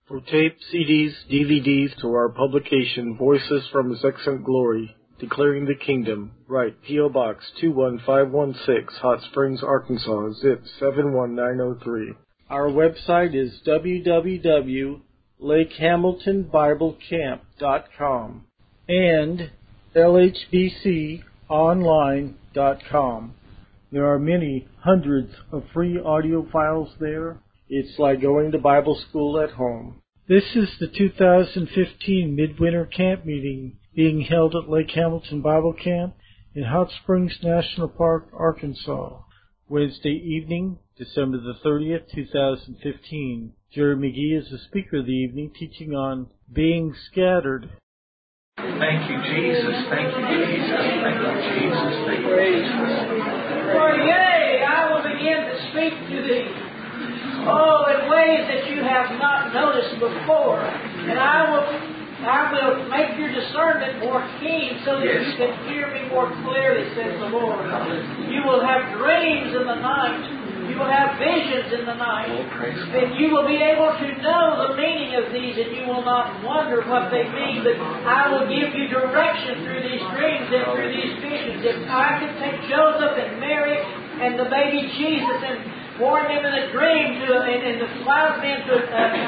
For tape, CDs, DVDs, to our publication, Voices from His Excellent Glory, Declaring the Kingdom, write P.O. Box 21516, Hot Springs, Arkansas, zip 71903. Our website is www.lakehamiltonbiblecamp.com and lhbconline.com. There are many hundreds of free audio files there. It's like going to Bible school at home. This is the 2015 Midwinter Camp Meeting being held at Lake Hamilton Bible Camp in Hot Springs National Park, Arkansas. Wednesday evening, December the 30th, 2015. Jerry McGee is the speaker of the evening, teaching on being scattered. Thank you, Jesus. Thank you, Jesus. Thank you, Jesus. Thank you, Jesus. For yea, I will begin to speak to thee. Oh, in ways that you have not noticed before. And I will make your discernment more keen so that you can hear me more clearly, says the Lord. You will have dreams in the night. You will have visions in the night. And you will be able to know the meaning of these, and you will not wonder what they mean. But I will give you direction through these dreams and through these visions. If I could take Joseph and Mary and the baby Jesus and warn them in a dream and the wise men to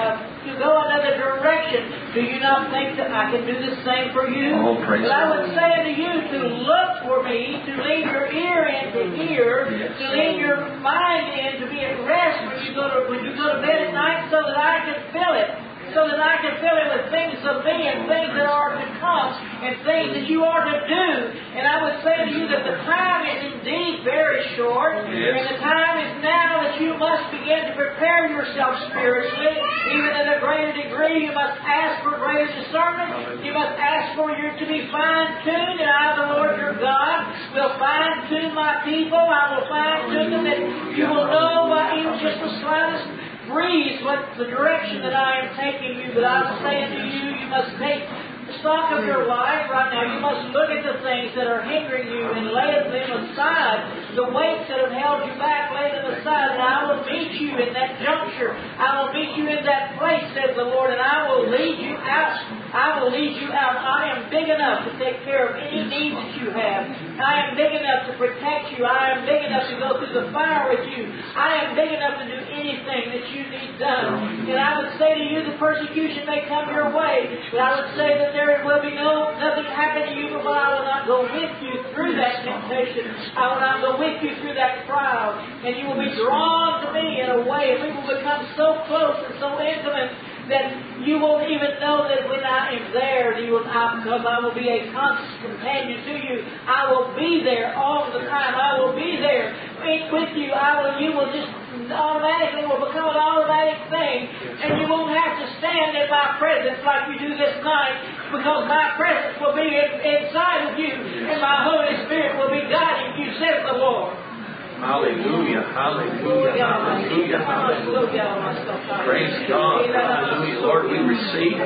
go another direction, do you not think that I can do the same for you? But I would say to you to look for me, to lean your ear in to hear, to lean your mind in to be at rest when you go to bed at night, so that I can fill it. So that I can fill it with things of me and things that are to come and things that you are to do. And I would say to you that the time is indeed very short. And the time is now that you must begin to prepare yourself spiritually. Even at a greater degree, you must ask for greater discernment. You must ask for you to be fine-tuned. And I, the Lord your God, will fine-tune my people. I will fine-tune them that you will know by even just the slightest breeze what the direction that I am taking you. But I'm saying to you, you must take stock of your life right now. You must look at the things that are hindering you and lay them aside. The weights that have held you back, lay them aside. And I will meet you in that juncture. I will meet you in that place, says the Lord, and I will lead you out. I will lead you out. I am big enough to take care of any needs that you have. I am big enough to protect you. I am big enough to go through the fire with you. I am big enough to do anything that you need done. And I would say to you, the persecution may come your way, but I would say that there will be nothing happen to you, but I will not go with you through that temptation. I will not go with you through that trial. And you will be drawn to me in a way, and we will become so close and so intimate that you won't even know that when I am there, because I will be a constant companion to you. I will be there all the time. I will be there with you. You will just automatically will become an automatic thing, and you won't have to stand in my presence like you do this night, because my presence will be inside of you, and my Holy Spirit will be guiding you, says the Lord. Hallelujah, hallelujah, hallelujah, hallelujah. Praise God, hallelujah. Lord, we receive.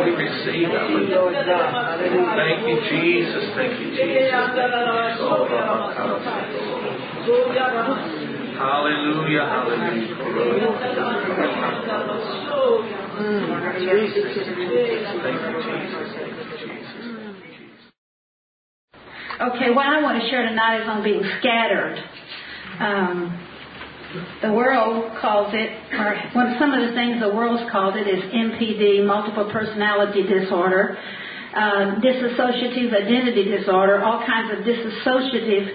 Thank you, Jesus, thank you, Jesus. Hallelujah, hallelujah. Thank you, Jesus. Okay, what I want to share tonight is on being scattered. The world calls it, or some of the things the world's called it is MPD, multiple personality disorder, dissociative identity disorder, all kinds of dissociative.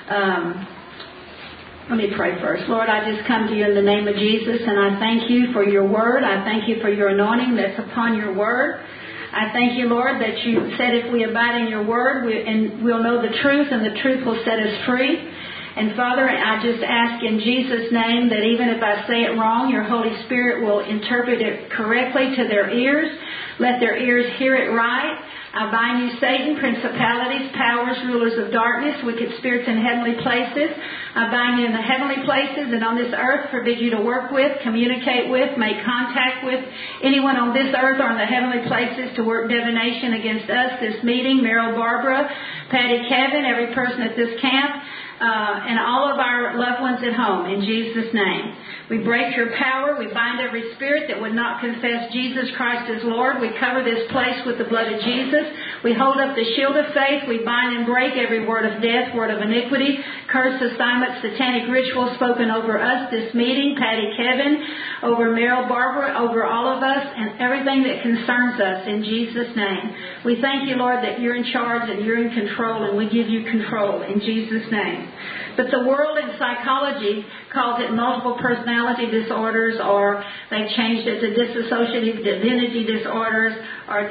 Let me pray first. Lord, I just come to you in the name of Jesus, and I thank you for your word. I thank you for your anointing that's upon your word. I thank you, Lord, that you said if we abide in your word, we'll know the truth, and the truth will set us free. And Father, I just ask in Jesus' name that even if I say it wrong, your Holy Spirit will interpret it correctly to their ears. Let their ears hear it right. I bind you, Satan, principalities, powers, rulers of darkness, wicked spirits in heavenly places. I bind you in the heavenly places and on this earth, forbid you to work with, communicate with, make contact with anyone on this earth or in the heavenly places to work divination against us, this meeting, Meryl, Barbara, Patty, Kevin, every person at this camp. and all of our loved ones at home, in Jesus' name. We break your power. We bind every spirit that would not confess Jesus Christ as Lord. We cover this place with the blood of Jesus. We hold up the shield of faith. We bind and break every word of death, word of iniquity, curse, assignment, satanic ritual spoken over us, this meeting, Patty, Kevin, over Meryl, Barbara, over all of us, and everything that concerns us, in Jesus' name. We thank you, Lord, that you're in charge and you're in control, and we give you control in Jesus' name. But the world in psychology calls it multiple personality disorders, or they changed it to dissociative identity disorders, or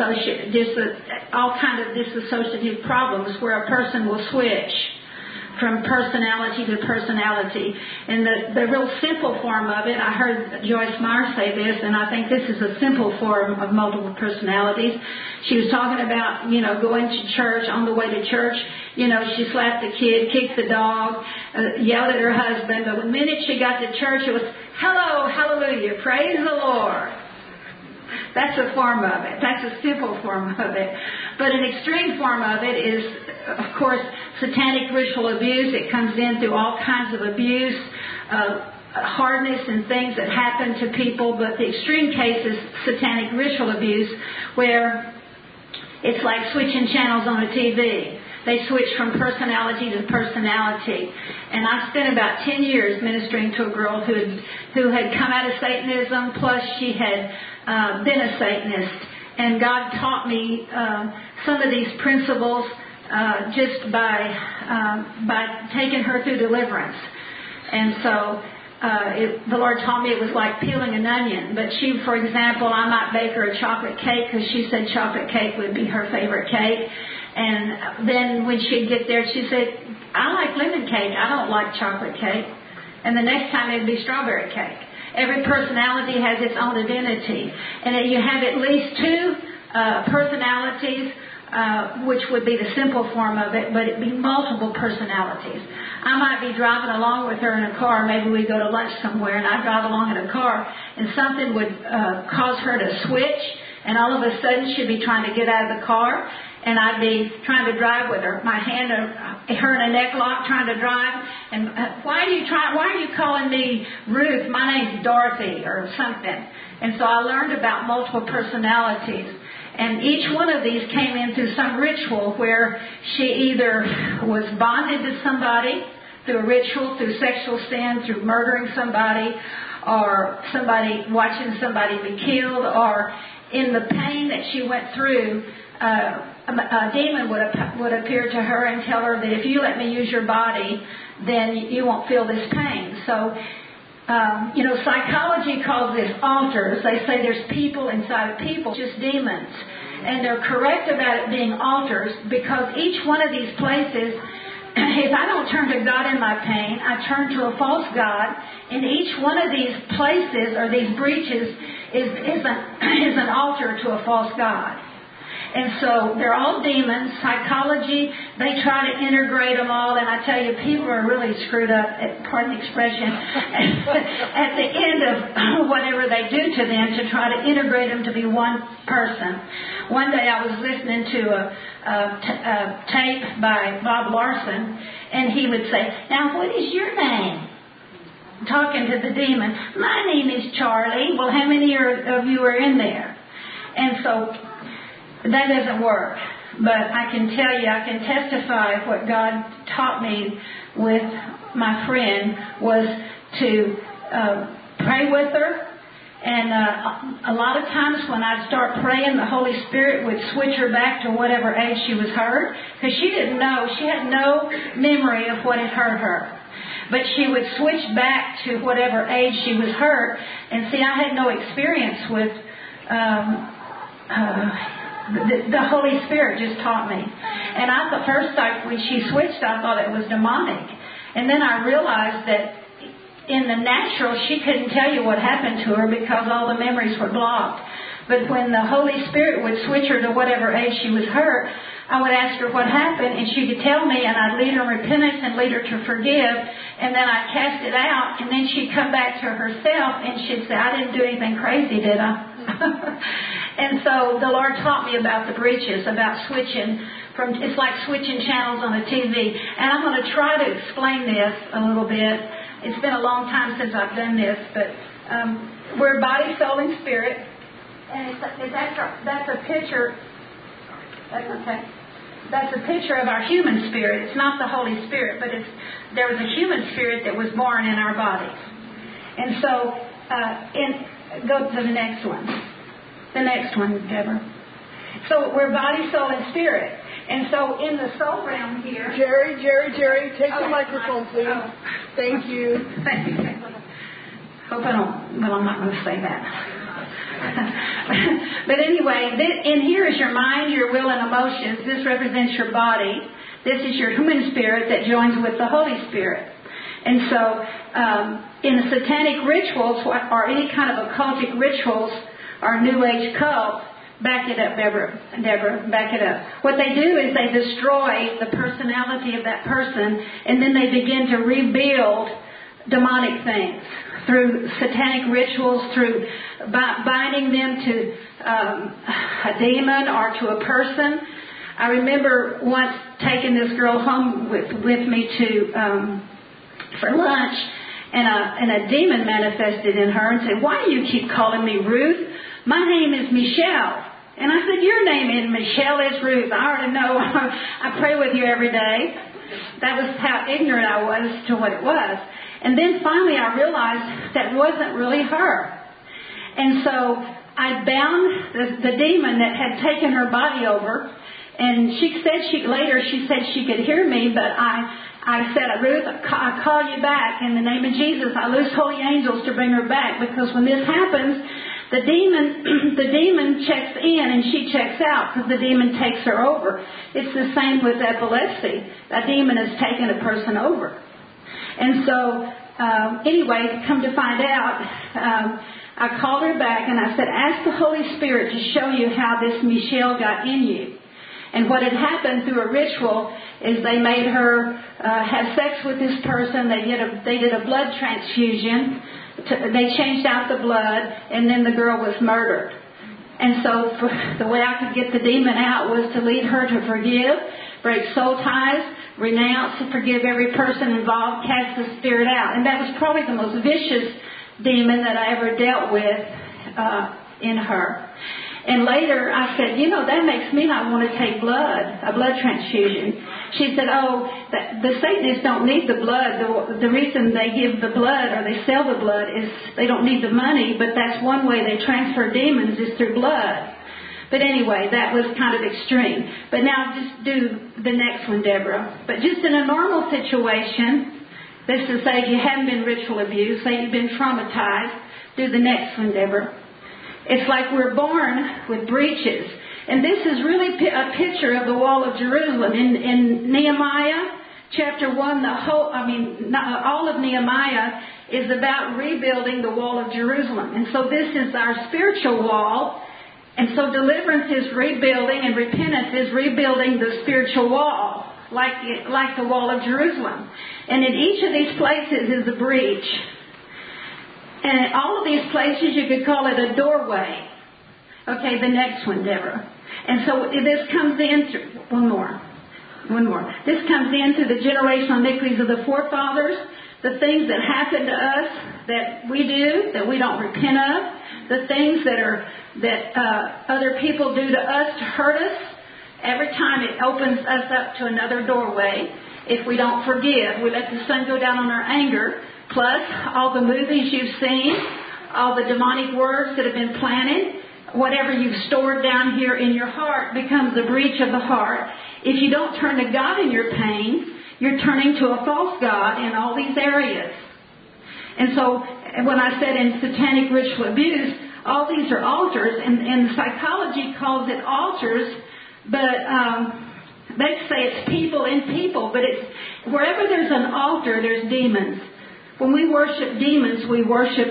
all kind of dissociative problems where a person will switch from personality to personality. And the real simple form of it, I heard Joyce Meyer say this, and I think this is a simple form of multiple personalities. She was talking about, going to church, on the way to church, she slapped the kid, kicked the dog, yelled at her husband, but the minute she got to church, it was, hello, hallelujah, praise the Lord. That's a form of it. That's a simple form of it. But an extreme form of it is, of course, satanic ritual abuse. It comes in through all kinds of abuse, hardness and things that happen to people. But the extreme case is satanic ritual abuse, where it's like switching channels on a TV. They switch from personality to personality. And I spent about 10 years ministering to a girl who had come out of Satanism, plus she had been a Satanist. And God taught me some of these principles just by taking her through deliverance. And so the Lord taught me it was like peeling an onion. But she, for example, I might bake her a chocolate cake because she said chocolate cake would be her favorite cake. And then when she'd get there, she said, I like lemon cake. I don't like chocolate cake. And the next time it'd be strawberry cake. Every personality has its own identity. And you have at least two personalities, which would be the simple form of it, but it'd be multiple personalities. I might be driving along with her in a car. Maybe we go to lunch somewhere, and I drive along in a car, and something would cause her to switch, and all of a sudden she'd be trying to get out of the car, and I'd be trying to drive with her, my hand, her in a neck lock, trying to drive. And why are you calling me Ruth? My name's Dorothy, or something. And so I learned about multiple personalities. And each one of these came in through some ritual where she either was bonded to somebody through a ritual, through sexual sin, through murdering somebody, or somebody watching somebody be killed, or in the pain that she went through, a demon would appear to her and tell her that if you let me use your body, then you won't feel this pain. So, psychology calls this altars. They say there's people inside of people, just demons. And they're correct about it being altars because each one of these places, if I don't turn to God in my pain, I turn to a false God. And each one of these places or these breaches is an altar to a false God. And so they're all demons. Psychology, they try to integrate them all. And I tell you, people are really screwed up, pardon the expression, at the end of whatever they do to them to try to integrate them to be one person. One day I was listening to a tape by Bob Larson, and he would say, now what is your name? Talking to the demon. My name is Charlie. Well, how many of you are in there? And so that doesn't work. But I can tell you, I can testify what God taught me with my friend was to pray with her. And a lot of times when I'd start praying, the Holy Spirit would switch her back to whatever age she was hurt. Because she didn't know. She had no memory of what had hurt her. But she would switch back to whatever age she was hurt. And see, I had no experience with the Holy Spirit just taught me. And when she switched, I thought it was demonic. And then I realized that in the natural, she couldn't tell you what happened to her because all the memories were blocked. But when the Holy Spirit would switch her to whatever age she was hurt, I would ask her what happened, and she could tell me, and I'd lead her in repentance and lead her to forgive, and then I'd cast it out, and then she'd come back to herself, and she'd say, I didn't do anything crazy, did I? And so the Lord taught me about the breaches, about switching from, it's like switching channels on a TV. And I'm going to try to explain this a little bit. It's been a long time since I've done this, but we're body, soul, and spirit. And that's a picture. That's okay. That's a picture of our human spirit. It's not the Holy Spirit, but there was a human spirit that was born in our bodies. And so, go to the next one. The next one, Deborah. So we're body, soul, and spirit. And so in the soul realm here... Jerry, take the microphone, please. Thank you. Thank you. Hope I don't... Well, I'm not going to say that. But anyway, in here is your mind, your will, and emotions. This represents your body. This is your human spirit that joins with the Holy Spirit. And so in the satanic rituals or any kind of occultic rituals or New Age cult, back it up, Deborah, back it up. What they do is they destroy the personality of that person, and then they begin to rebuild demonic things through satanic rituals, through binding them to a demon or to a person. I remember once taking this girl home with me for lunch, and a demon manifested in her and said, "Why do you keep calling me Ruth? My name is Michelle." And I said, "Your name is Michelle is Ruth. I already know. I pray with you every day." That was how ignorant I was to what it was. And then finally I realized that wasn't really her. And so I bound the demon that had taken her body over. And she said she said she could hear me, but I said, "Ruth, I call you back in the name of Jesus. I loose holy angels to bring her back, because when this happens, the demon checks in and she checks out, because the demon takes her over. It's the same with epilepsy. A demon has taken a person over." And so, anyway, come to find out, I called her back and I said, "Ask the Holy Spirit to show you how this Michelle got in you." And what had happened through a ritual is they made her have sex with this person. They did a blood transfusion. They changed out the blood, and then the girl was murdered. And so the way I could get the demon out was to lead her to forgive, break soul ties, renounce, and forgive every person involved, cast the spirit out. And that was probably the most vicious demon that I ever dealt with in her. And later I said, "That makes me not want to take a blood transfusion." She said, "Oh, the Satanists don't need the blood. The reason they give the blood or they sell the blood is they don't need the money, but that's one way they transfer demons is through blood." But anyway, that was kind of extreme. But now just do the next one, Deborah. But just in a normal situation, this is say if you haven't been ritual abused, say you've been traumatized, do the next one, Deborah. It's like we're born with breaches. And this is really a picture of the wall of Jerusalem. In Nehemiah chapter 1, all of Nehemiah is about rebuilding the wall of Jerusalem. And so this is our spiritual wall. And so deliverance is rebuilding, and repentance is rebuilding the spiritual wall, like the wall of Jerusalem. And in each of these places is a breach. And in all of these places, you could call it a doorway. Okay, the next one, Deborah. And so this comes in through, one more. This comes in through the generational iniquities of the forefathers, the things that happen to us that we do, that we don't repent of, the things that other people do to us to hurt us. Every time it opens us up to another doorway. If we don't forgive, we let the sun go down on our anger. Plus, all the movies you've seen, all the demonic words that have been planted, whatever you've stored down here in your heart becomes a breach of the heart. If you don't turn to God in your pain, you're turning to a false god in all these areas. And so, when I said in satanic ritual abuse, all these are altars, and psychology calls it altars, but they say it's people in people, but it's wherever there's an altar, there's demons. When we worship demons, we worship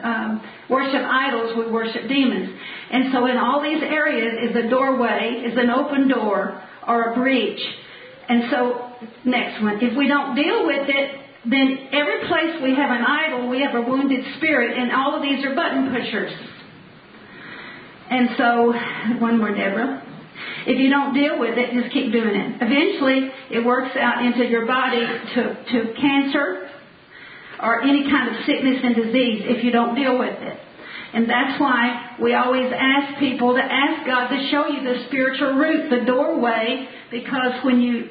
idols, we worship demons. And so in all these areas is a doorway, is an open door or a breach. And so, next one, if we don't deal with it, then every place we have an idol, we have a wounded spirit, and all of these are button pushers. And so, one more, Deborah. If you don't deal with it, just keep doing it. Eventually, it works out into your body to cancer or any kind of sickness and disease if you don't deal with it. And that's why we always ask people to ask God to show you the spiritual route, the doorway, because when you,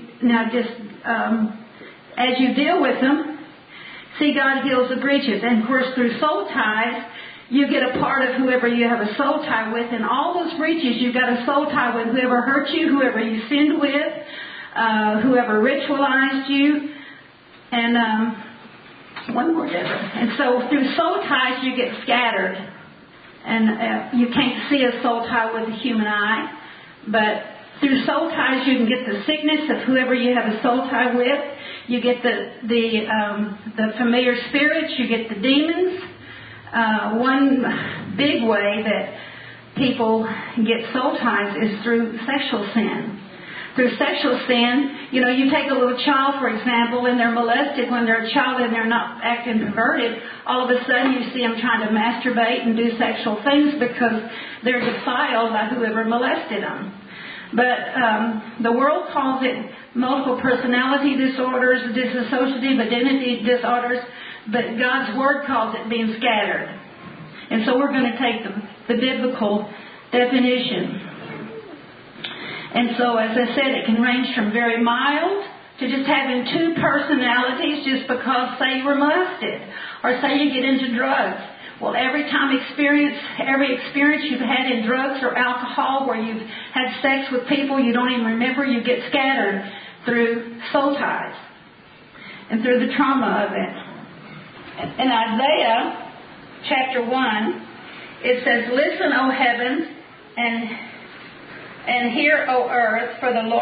as you deal with them, see, God heals the breaches. And of course, through soul ties, you get a part of whoever you have a soul tie with. And all those breaches, you've got a soul tie with whoever hurt you, whoever you sinned with, whoever ritualized you. And one more, Deborah. And so through soul ties, you get scattered. And you can't see a soul tie with the human eye. But through soul ties, you can get the sickness of whoever you have a soul tie with. You get the familiar spirits. You get the demons. One big way that people get soul ties is through sexual sin. Through sexual sin, you take a little child, for example, and they're molested when they're a child and they're not acting perverted. All of a sudden you see them trying to masturbate and do sexual things because they're defiled by whoever molested them. But the world calls it multiple personality disorders, dissociative identity disorders, but God's Word calls it being scattered. And so we're going to take the biblical definition. And so, as I said, it can range from very mild to just having two personalities just because, say, you were molested, or say you get into drugs. Well, every experience you've had in drugs or alcohol where you've had sex with people you don't even remember, you get scattered through soul ties and through the trauma of it. In Isaiah chapter 1, it says, "Listen, O heavens, and hear, O earth, for the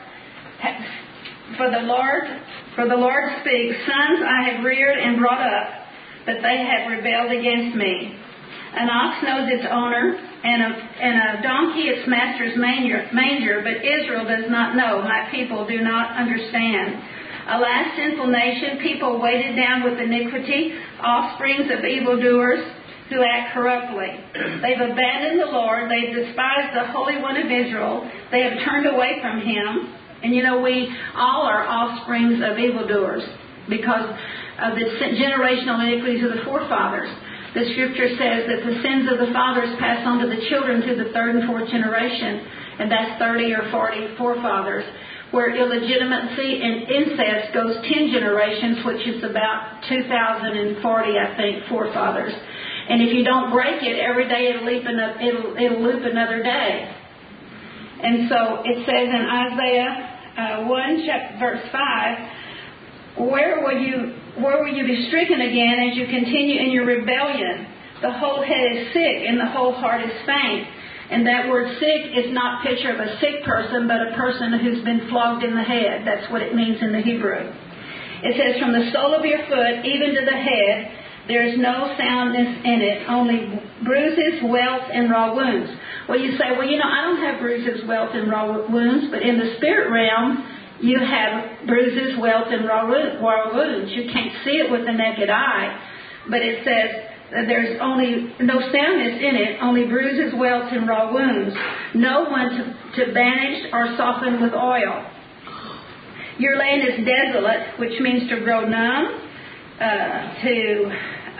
Lord speaks. Sons I have reared and brought up, but they have rebelled against me. An ox knows its owner, and a donkey its master's manger, but Israel does not know. My people do not understand. Alas, sinful nation, people weighted down with iniquity, offsprings of evildoers, who act corruptly. They've abandoned the Lord. They've despised the Holy One of Israel. They have turned away from Him." And we all are offsprings of evildoers because of the generational iniquities of the forefathers. The Scripture says that the sins of the fathers pass on to the children to the third and fourth generation, and that's 30 or 40 forefathers. Where illegitimacy and incest goes 10 generations, which is about 2,040, I think, forefathers. And if you don't break it, every day it'll loop another day. And so it says in Isaiah 1, verse 5, where will you be stricken again as you continue in your rebellion? The whole head is sick and the whole heart is faint. And that word sick is not a picture of a sick person, but a person who's been flogged in the head. That's what it means in the Hebrew. It says, "From the sole of your foot even to the head, there is no soundness in it, only bruises, welts, and raw wounds." Well, you say, I don't have bruises, welts, and raw wounds, but in the spirit realm, you have bruises, welts, and raw wounds. You can't see it with the naked eye, but it says that there's only no soundness in it, only bruises, welts, and raw wounds. No one to bandage or soften with oil. Your land is desolate, which means to grow numb, to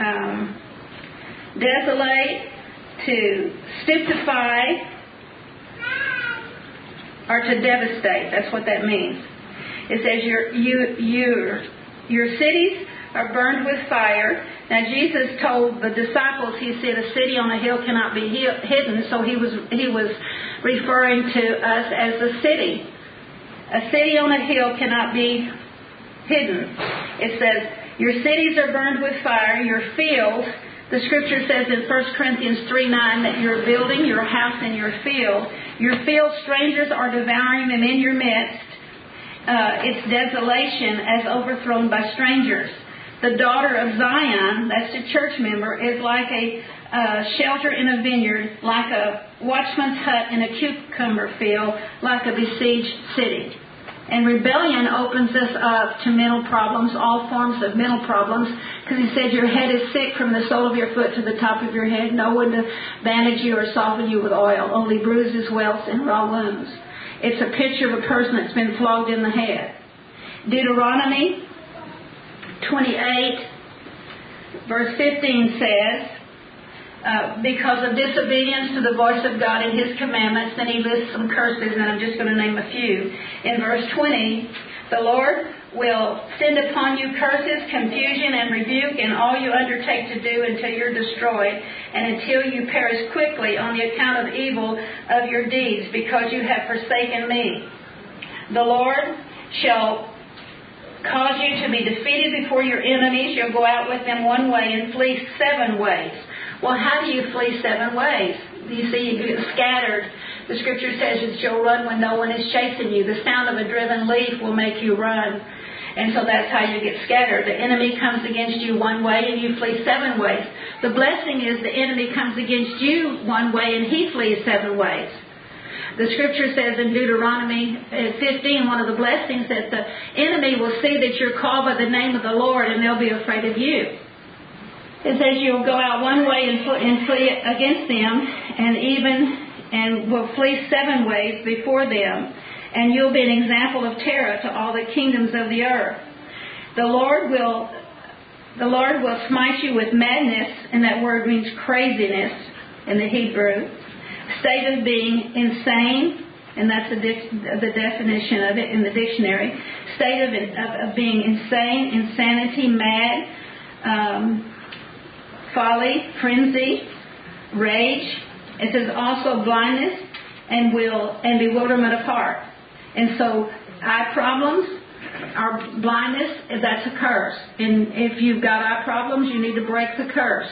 desolate, to stupefy, or to devastate. That's what that means. It says your cities are burned with fire. Now Jesus told the disciples, He said, a city on a hill cannot be hidden. So he was referring to us as a city. A city on a hill cannot be hidden. It says, your cities are burned with fire, your fields. The Scripture says in 1 Corinthians 3:9 that your building, your house, and your field, strangers are devouring them in your midst. Its desolation as overthrown by strangers. The daughter of Zion, that's a church member, is like a shelter in a vineyard, like a watchman's hut in a cucumber field, like a besieged city. And rebellion opens us up to mental problems, all forms of mental problems, because he said your head is sick from the sole of your foot to the top of your head. No one to bandage you or soften you with oil, only bruises, welts, and raw wounds. It's a picture of a person that's been flogged in the head. Deuteronomy 28, verse 15 says, because of disobedience to the voice of God and His commandments, then he lists some curses, and I'm just going to name a few. In verse 20, the Lord will send upon you curses, confusion, and rebuke in all you undertake to do until you're destroyed, and until you perish quickly on the account of evil of your deeds, because you have forsaken me. The Lord shall cause you to be defeated before your enemies. You'll go out with them one way and flee 7 ways. Well, how do you flee 7 ways? You see, you get scattered. The Scripture says that you'll run when no one is chasing you. The sound of a driven leaf will make you run. And so that's how you get scattered. The enemy comes against you one way and you flee 7 ways. The blessing is the enemy comes against you one way and he flees 7 ways. The Scripture says in Deuteronomy 15, one of the blessings, that the enemy will see that you're called by the name of the Lord and they'll be afraid of you. It says you'll go out one way and flee against them, and will flee 7 ways before them, and you'll be an example of terror to all the kingdoms of the earth. The Lord will smite you with madness, and that word means craziness in the Hebrew. State of being insane, and that's the definition of it in the dictionary. State of being insane, insanity, mad, folly, frenzy, rage. It says also blindness and bewilderment of heart. And so eye problems, our blindness, that's a curse. And if you've got eye problems, you need to break the curse.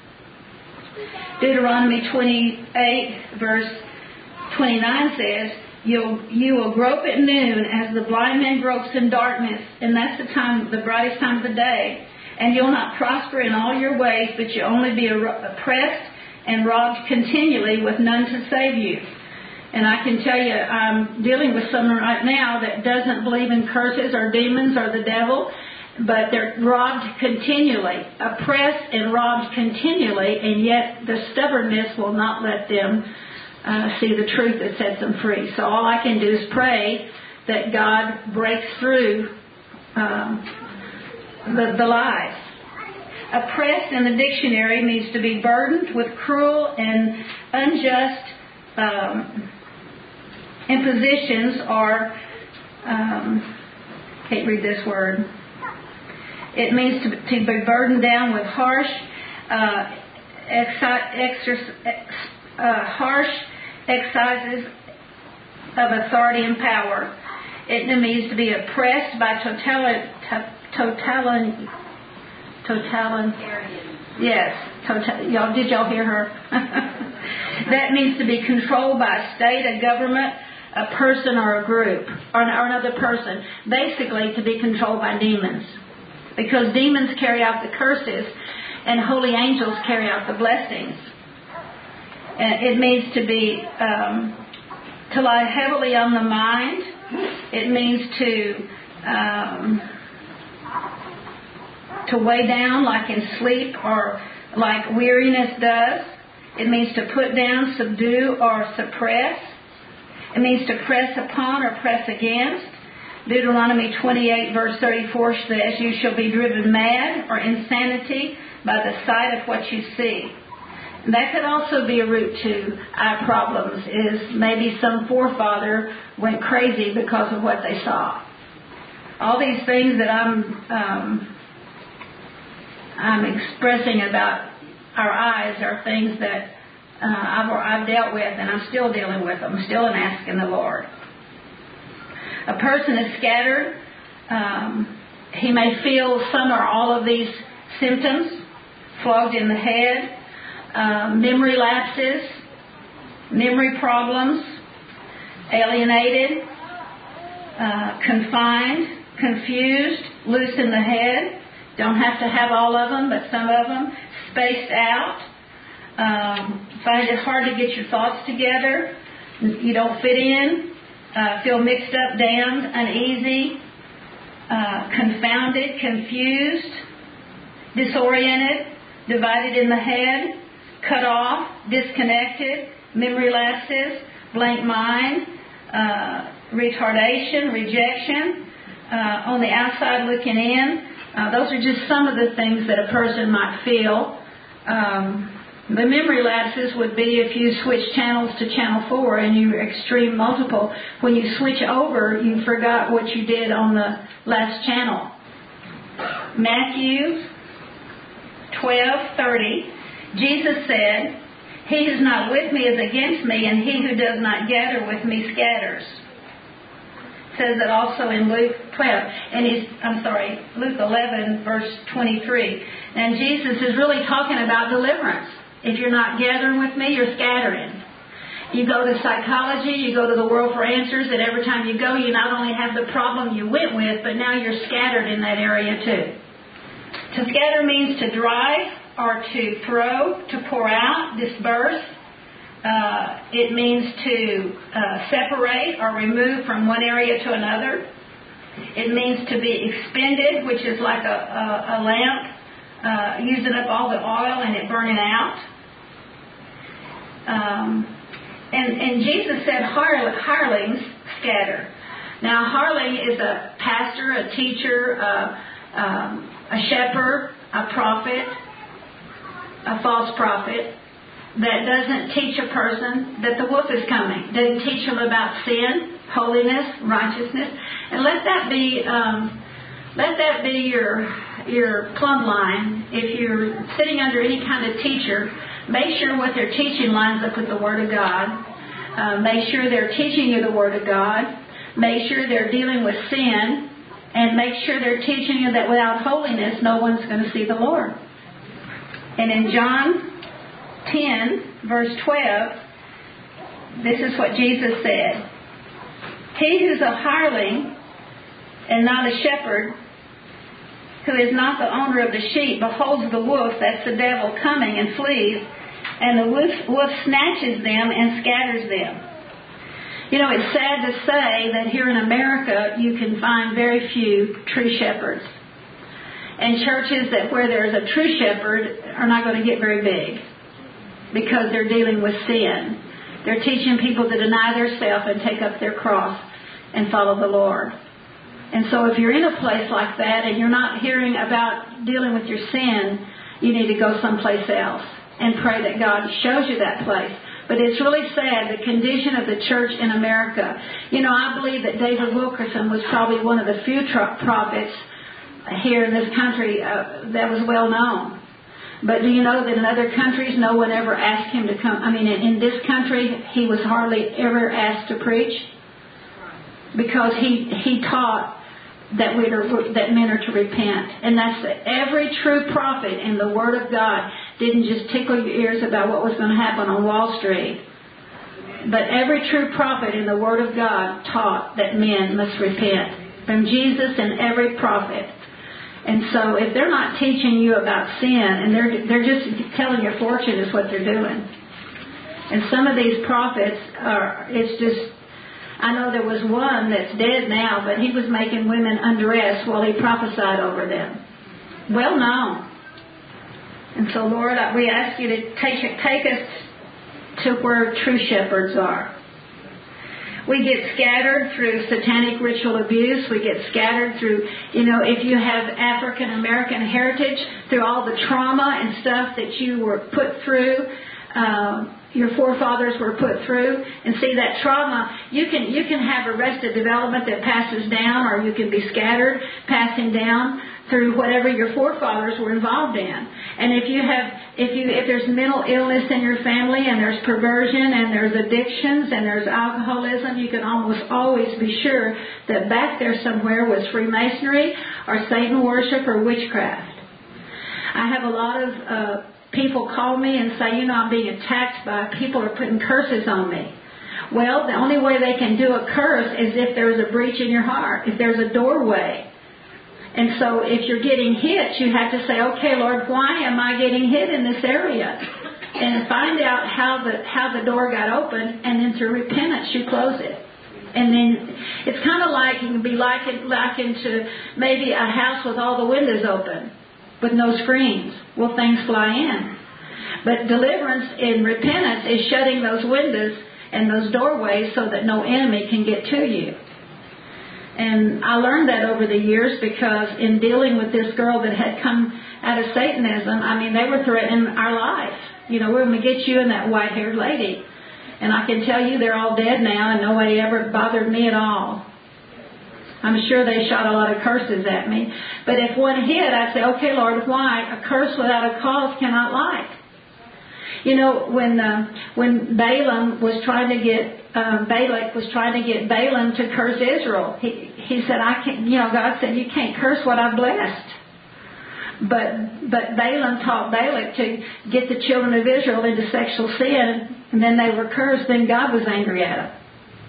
Deuteronomy 28, verse 29 says, you will grope at noon as the blind man gropes in darkness. And that's the brightest time of the day. And you'll not prosper in all your ways, but you'll only be oppressed and robbed continually with none to save you. And I can tell you, I'm dealing with someone right now that doesn't believe in curses or demons or the devil, but they're robbed continually, oppressed and robbed continually, and yet the stubbornness will not let them see the truth that sets them free. So all I can do is pray that God breaks through the lies. Oppressed in the dictionary means to be burdened with cruel and unjust impositions, or can't read this word. It means to be burdened down with harsh exercises of authority and power. It means to be oppressed by did y'all hear her? That means to be controlled by a state, a government, a person, or a group, or another person. Basically, to be controlled by demons. Because demons carry out the curses, and holy angels carry out the blessings. And it means to be to lie heavily on the mind. It means to weigh down like in sleep or like weariness does. It means to put down, subdue, or suppress. It means to press upon or press against. Deuteronomy 28 verse 34 says, you shall be driven mad or insanity by the sight of what you see. And that could also be a root to eye problems, is maybe some forefather went crazy because of what they saw. All these things that I'm expressing about our eyes are things that I've dealt with, and I'm still dealing with them. I'm still asking the Lord. A person is scattered. He may feel some or all of these symptoms: flogged in the head, memory lapses, memory problems, alienated, confined, confused, loose in the head. Don't have to have all of them, but some of them. Spaced out. Find it hard to get your thoughts together. You don't fit in. feel mixed up, damned, uneasy, confounded, confused, disoriented, divided in the head, cut off, disconnected, memory lapses, blank mind, retardation, rejection, on the outside looking in. Those are just some of the things that a person might feel. The memory lapses would be if you switch channels to channel 4 and you extreme multiple. When you switch over, you forgot what you did on the last channel. Matthew 12:30, Jesus said, "He who is not with me is against me, and he who does not gather with me scatters." Says that also in Luke 11, verse 23. And Jesus is really talking about deliverance. If you're not gathering with me, you're scattering. You go to psychology, you go to the world for answers, and every time you go, you not only have the problem you went with, but now you're scattered in that area too. To scatter means to drive or to throw, to pour out, disperse. It means to separate or remove from one area to another. It means to be expended, which is like a lamp using up all the oil and it burning out. And Jesus said hirelings scatter. Now, hireling is a pastor, a teacher, a shepherd, a prophet, a false prophet that doesn't teach a person that the wolf is coming, doesn't teach them about sin, holiness, righteousness, and let that be your plumb line. If you're sitting under any kind of teacher, make sure what they're teaching lines up with the Word of God. Make sure they're teaching you the Word of God. Make sure they're dealing with sin, and make sure they're teaching you that without holiness, no one's going to see the Lord. And in John 10, verse 12, this is what Jesus said. He who's a hireling and not a shepherd, who is not the owner of the sheep, beholds the wolf, that's the devil, coming and flees, and the wolf snatches them and scatters them. You know, it's sad to say that here in America you can find very few true shepherds. And churches that where there's a true shepherd are not going to get very big because they're dealing with sin. They're teaching people to deny themselves and take up their cross and follow the Lord. And so if you're in a place like that and you're not hearing about dealing with your sin, you need to go someplace else and pray that God shows you that place. But it's really sad, the condition of the church in America. You know, I believe that David Wilkerson was probably one of the few prophets here in this country that was well known. But do you know that in other countries no one ever asked him to come? I mean, in this country he was hardly ever asked to preach because he taught that men are to repent. And that's every true prophet in the Word of God didn't just tickle your ears about what was going to happen on Wall Street. But every true prophet in the Word of God taught that men must repent. From Jesus and every prophet. And so if they're not teaching you about sin and they're just telling your fortune is what they're doing. And some of these prophets it's just, I know there was one that's dead now, but he was making women undress while he prophesied over them. Well known. And so, Lord, we ask you to take us to where true shepherds are. We get scattered through satanic ritual abuse. We get scattered through, if you have African American heritage, through all the trauma and stuff that you were put through, your forefathers were put through. And see, that trauma, you can have arrested development that passes down, or you can be scattered, passing down through whatever your forefathers were involved in. And if there's mental illness in your family, and there's perversion, and there's addictions, and there's alcoholism, you can almost always be sure that back there somewhere was Freemasonry or Satan worship or witchcraft. I have a lot of people call me and say, I'm being attacked by people are putting curses on me. Well, the only way they can do a curse is if there's a breach in your heart, if there's a doorway. And so if you're getting hit, you have to say, okay, Lord, why am I getting hit in this area? And find out how the door got open, and then through repentance you close it. And then it's kind of like, you can be likened to maybe a house with all the windows open, with no screens. Well, things fly in. But deliverance in repentance is shutting those windows and those doorways so that no enemy can get to you. And I learned that over the years because in dealing with this girl that had come out of Satanism, I mean, they were threatening our life. You know, we're going to get you and that white-haired lady. And I can tell you they're all dead now and nobody ever bothered me at all. I'm sure they shot a lot of curses at me. But if one hit, I'd say, okay, Lord, why? A curse without a cause cannot lie. You know, when Balaam was trying to get Balak was trying to get Balaam to curse Israel, he said, I can't. You know, God said, you can't curse what I blessed. But Balaam taught Balak to get the children of Israel into sexual sin, and then they were cursed. Then God was angry at them.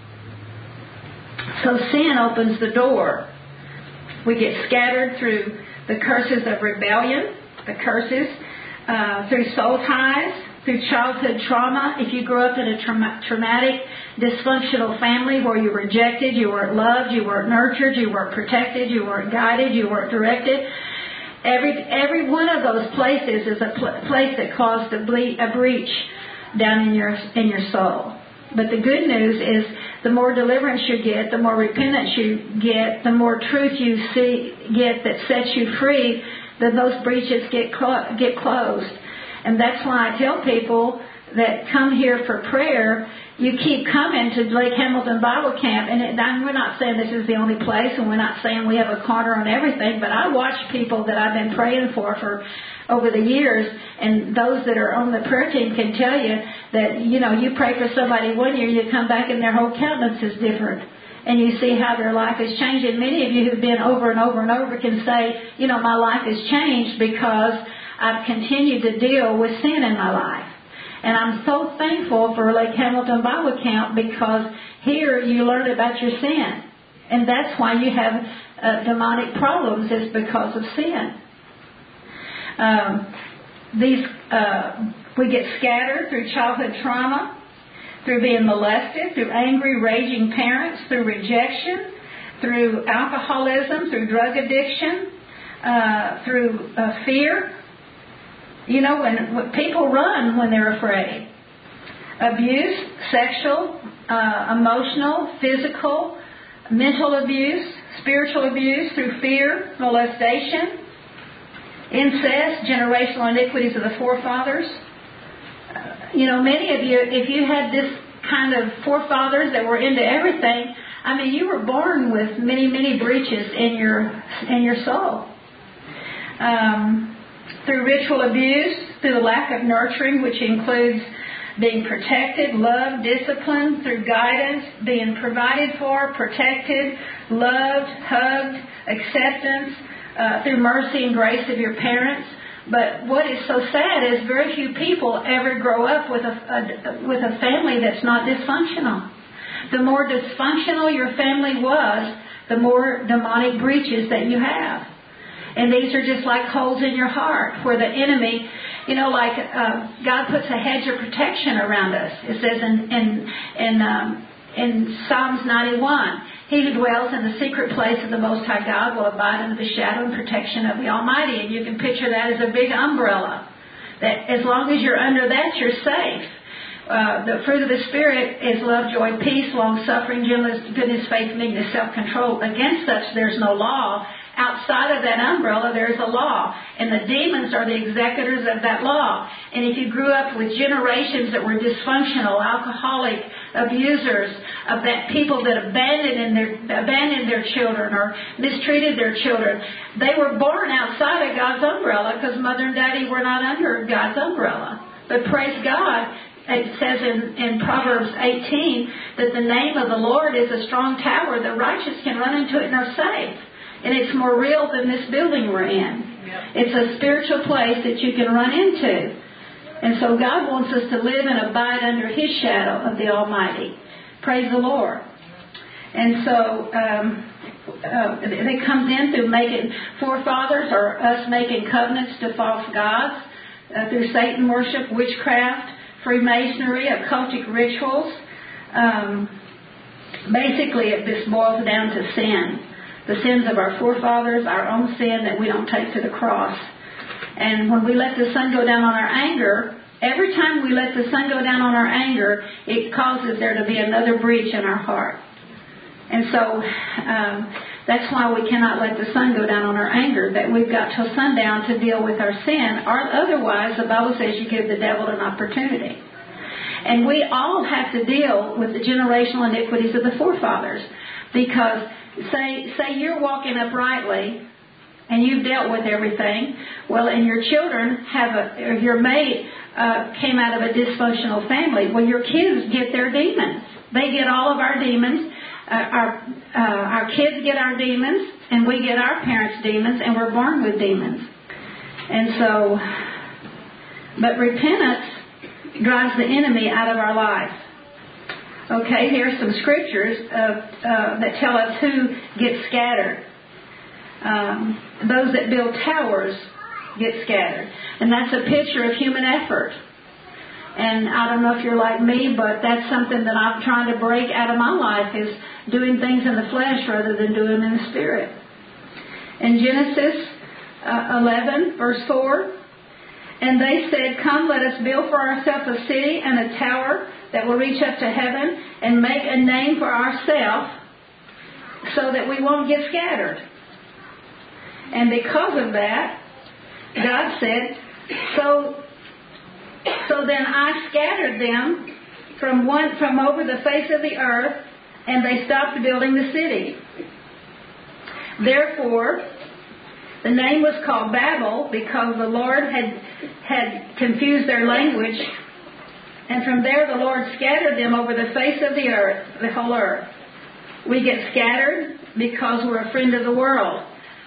So sin opens the door. We get scattered through the curses of rebellion, the curses through soul ties, through childhood trauma. If you grew up in a traumatic, dysfunctional family where you were rejected, you weren't loved, you weren't nurtured, you weren't protected, you weren't guided, you weren't directed. Every one of those places is a place that caused a breach down in your soul. But the good news is the more deliverance you get, the more repentance you get, the more truth you get that sets you free, then those breaches get closed. And that's why I tell people that come here for prayer, you keep coming to Lake Hamilton Bible Camp. And we're not saying this is the only place, and we're not saying we have a corner on everything, but I watch people that I've been praying for over the years, and those that are on the prayer team can tell you that, you know, you pray for somebody one year, you come back and their whole countenance is different. And you see how their life has changed. And many of you who've been over and over and over can say, you know, my life has changed because I've continued to deal with sin in my life. And I'm so thankful for Lake Hamilton Bible Camp because here you learn about your sin. And that's why you have demonic problems, is because of sin. We get scattered through childhood trauma, through being molested, through angry, raging parents, through rejection, through alcoholism, through drug addiction, through fear. You know, when people run when they're afraid. Abuse, sexual, emotional, physical, mental abuse, spiritual abuse through fear, molestation, incest, generational iniquities of the forefathers. You know, many of you, if you had this kind of forefathers that were into everything, I mean, you were born with many, many breaches in your soul. Through ritual abuse, through the lack of nurturing, which includes being protected, loved, disciplined, through guidance, being provided for, protected, loved, hugged, acceptance, through mercy and grace of your parents. But what is so sad is very few people ever grow up with a family that's not dysfunctional. The more dysfunctional your family was, the more demonic breaches that you have. And these are just like holes in your heart where the enemy, you know, like God puts a hedge of protection around us. It says in Psalms 91, he who dwells in the secret place of the Most High God will abide under the shadow and protection of the Almighty. And you can picture that as a big umbrella. That as long as you're under that, you're safe. The fruit of the Spirit is love, joy, peace, long-suffering, gentleness, goodness, faith, meekness, self-control. Against such there's no law. Outside of that umbrella, there's a law. And the demons are the executors of that law. And if you grew up with generations that were dysfunctional, alcoholic, abusers, people that abandoned their children or mistreated their children, they were born outside of God's umbrella because Mother and Daddy were not under God's umbrella. But praise God, it says in Proverbs 18 that the name of the Lord is a strong tower. The righteous can run into it and are safe. And it's more real than this building we're in. Yep. It's a spiritual place that you can run into. And so God wants us to live and abide under His shadow of the Almighty. Praise the Lord. And so it comes in through making forefathers or us making covenants to false gods, through Satan worship, witchcraft, Freemasonry, occultic rituals. Basically, it just boils down to sin. The sins of our forefathers, our own sin that we don't take to the cross. And when we let the sun go down on our anger, every time we let the sun go down on our anger, it causes there to be another breach in our heart. And so that's why we cannot let the sun go down on our anger, that we've got till sundown to deal with our sin. Or otherwise, the Bible says you give the devil an opportunity. And we all have to deal with the generational iniquities of the forefathers. Because say you're walking uprightly and you've dealt with everything, well, and your children or your mate came out of a dysfunctional family, well, your kids get their demons. They get all of our demons. Our kids get our demons, and we get our parents' demons, and we're born with demons. And so, but repentance drives the enemy out of our life. Okay, here's some scriptures that tell us who gets scattered. Those that build towers get scattered. And that's a picture of human effort. And I don't know if you're like me, but that's something that I'm trying to break out of my life, is doing things in the flesh rather than doing them in the spirit. In Genesis 11, verse 4, and they said, come, let us build for ourselves a city and a tower that will reach up to heaven, and make a name for ourselves so that we won't get scattered. And because of that, God said, so then I scattered them from over the face of the earth, and they stopped building the city. Therefore, the name was called Babel, because the Lord had confused their language. And from there the Lord scattered them over the face of the earth, the whole earth. We get scattered because we're a friend of the world.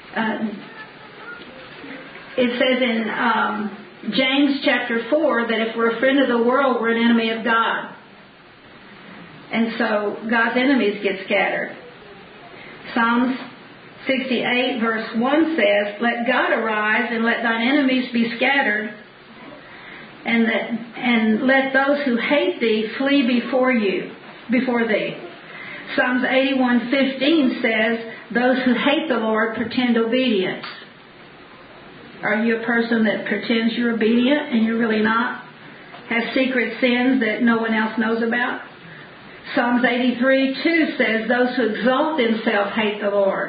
It says in James chapter 4 that if we're a friend of the world, we're an enemy of God. And so God's enemies get scattered. Psalms 68 verse 1 says, let God arise and let thine enemies be scattered, and let those who hate thee flee before thee. Psalms 81:15 says, those who hate the Lord pretend obedience. Are you a person that pretends you're obedient and you're really not? Have secret sins that no one else knows about? Psalms 83:2 says, those who exalt themselves hate the Lord.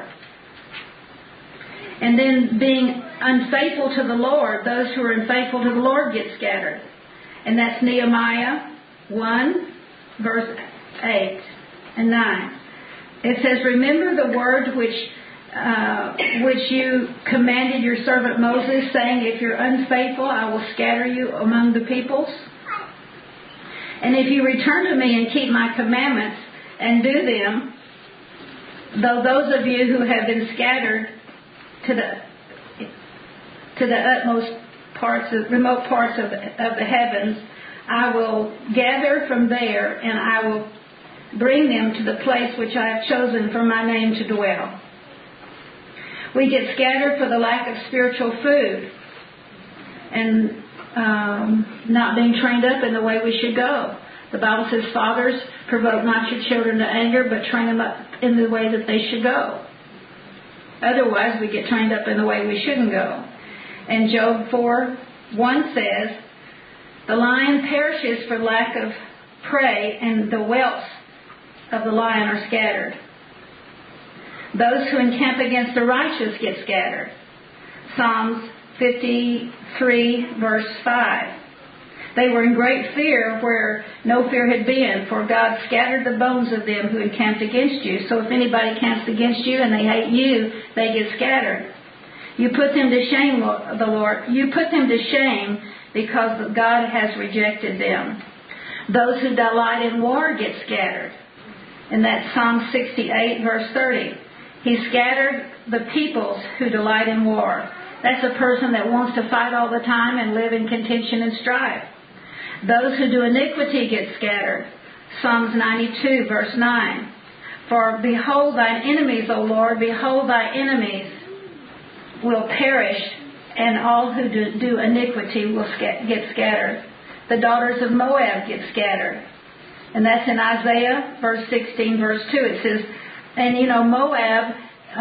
And then being unfaithful to the Lord, those who are unfaithful to the Lord get scattered. And that's Nehemiah 1, verse 8 and 9. It says, remember the word which you commanded your servant Moses, saying, if you're unfaithful, I will scatter you among the peoples. And if you return to me and keep my commandments and do them, though those of you who have been scattered to the utmost parts, remote parts of the heavens, I will gather from there, and I will bring them to the place which I have chosen for my name to dwell. We get scattered for the lack of spiritual food and not being trained up in the way we should go. The Bible says, fathers, provoke not your children to anger, but train them up in the way that they should go. Otherwise, we get trained up in the way we shouldn't go. And Job 4:1 says, the lion perishes for lack of prey, and the whelps of the lion are scattered. Those who encamp against the righteous get scattered. Psalms 53, verse 5. They were in great fear where no fear had been, for God scattered the bones of them who encamped against you. So if anybody camps against you and they hate you, they get scattered. You put them to shame, the Lord. You put them to shame because God has rejected them. Those who delight in war get scattered. And that's Psalm 68, verse 30. He scattered the peoples who delight in war. That's a person that wants to fight all the time and live in contention and strife. Those who do iniquity get scattered. Psalms 92, verse 9. For behold thine enemies, O Lord, behold thy enemies will perish, and all who do iniquity will get scattered. The daughters of Moab get scattered. And that's in Isaiah, verse 16, verse 2. It says, and you know, Moab,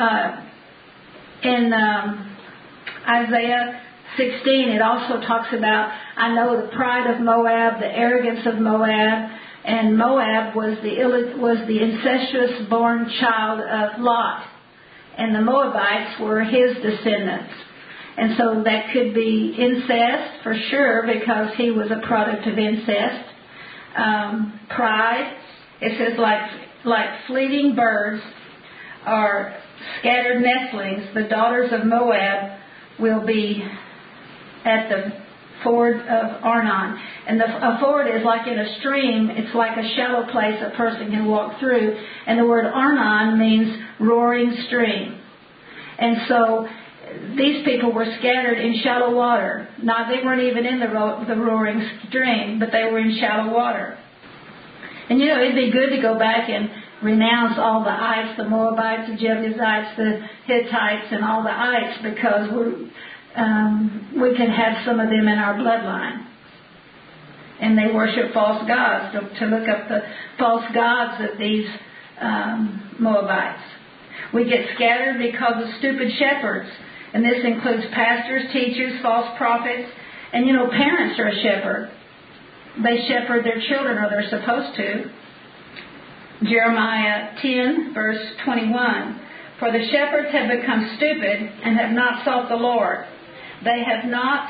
in Isaiah 16, it also talks about, I know the pride of Moab, the arrogance of Moab, and Moab was the incestuous born child of Lot, and the Moabites were his descendants. And so that could be incest for sure, because he was a product of incest. Pride, it says like fleeting birds or scattered nestlings, the daughters of Moab will be at the ford of Arnon. And a ford is like in a stream. It's like a shallow place a person can walk through. And the word Arnon means roaring stream. And so these people were scattered in shallow water. Now, they weren't even in the roaring stream, but they were in shallow water. And you know, it'd be good to go back and renounce all the ites, the Moabites, the Jebusites, the Hittites, and all the ites, because we can have some of them in our bloodline. And they worship false gods. To look up the false gods of these Moabites. We get scattered because of stupid shepherds. And this includes pastors, teachers, false prophets. And you know, parents are a shepherd. They shepherd their children, or they're supposed to. Jeremiah 10, verse 21. For the shepherds have become stupid and have not sought the Lord. They have not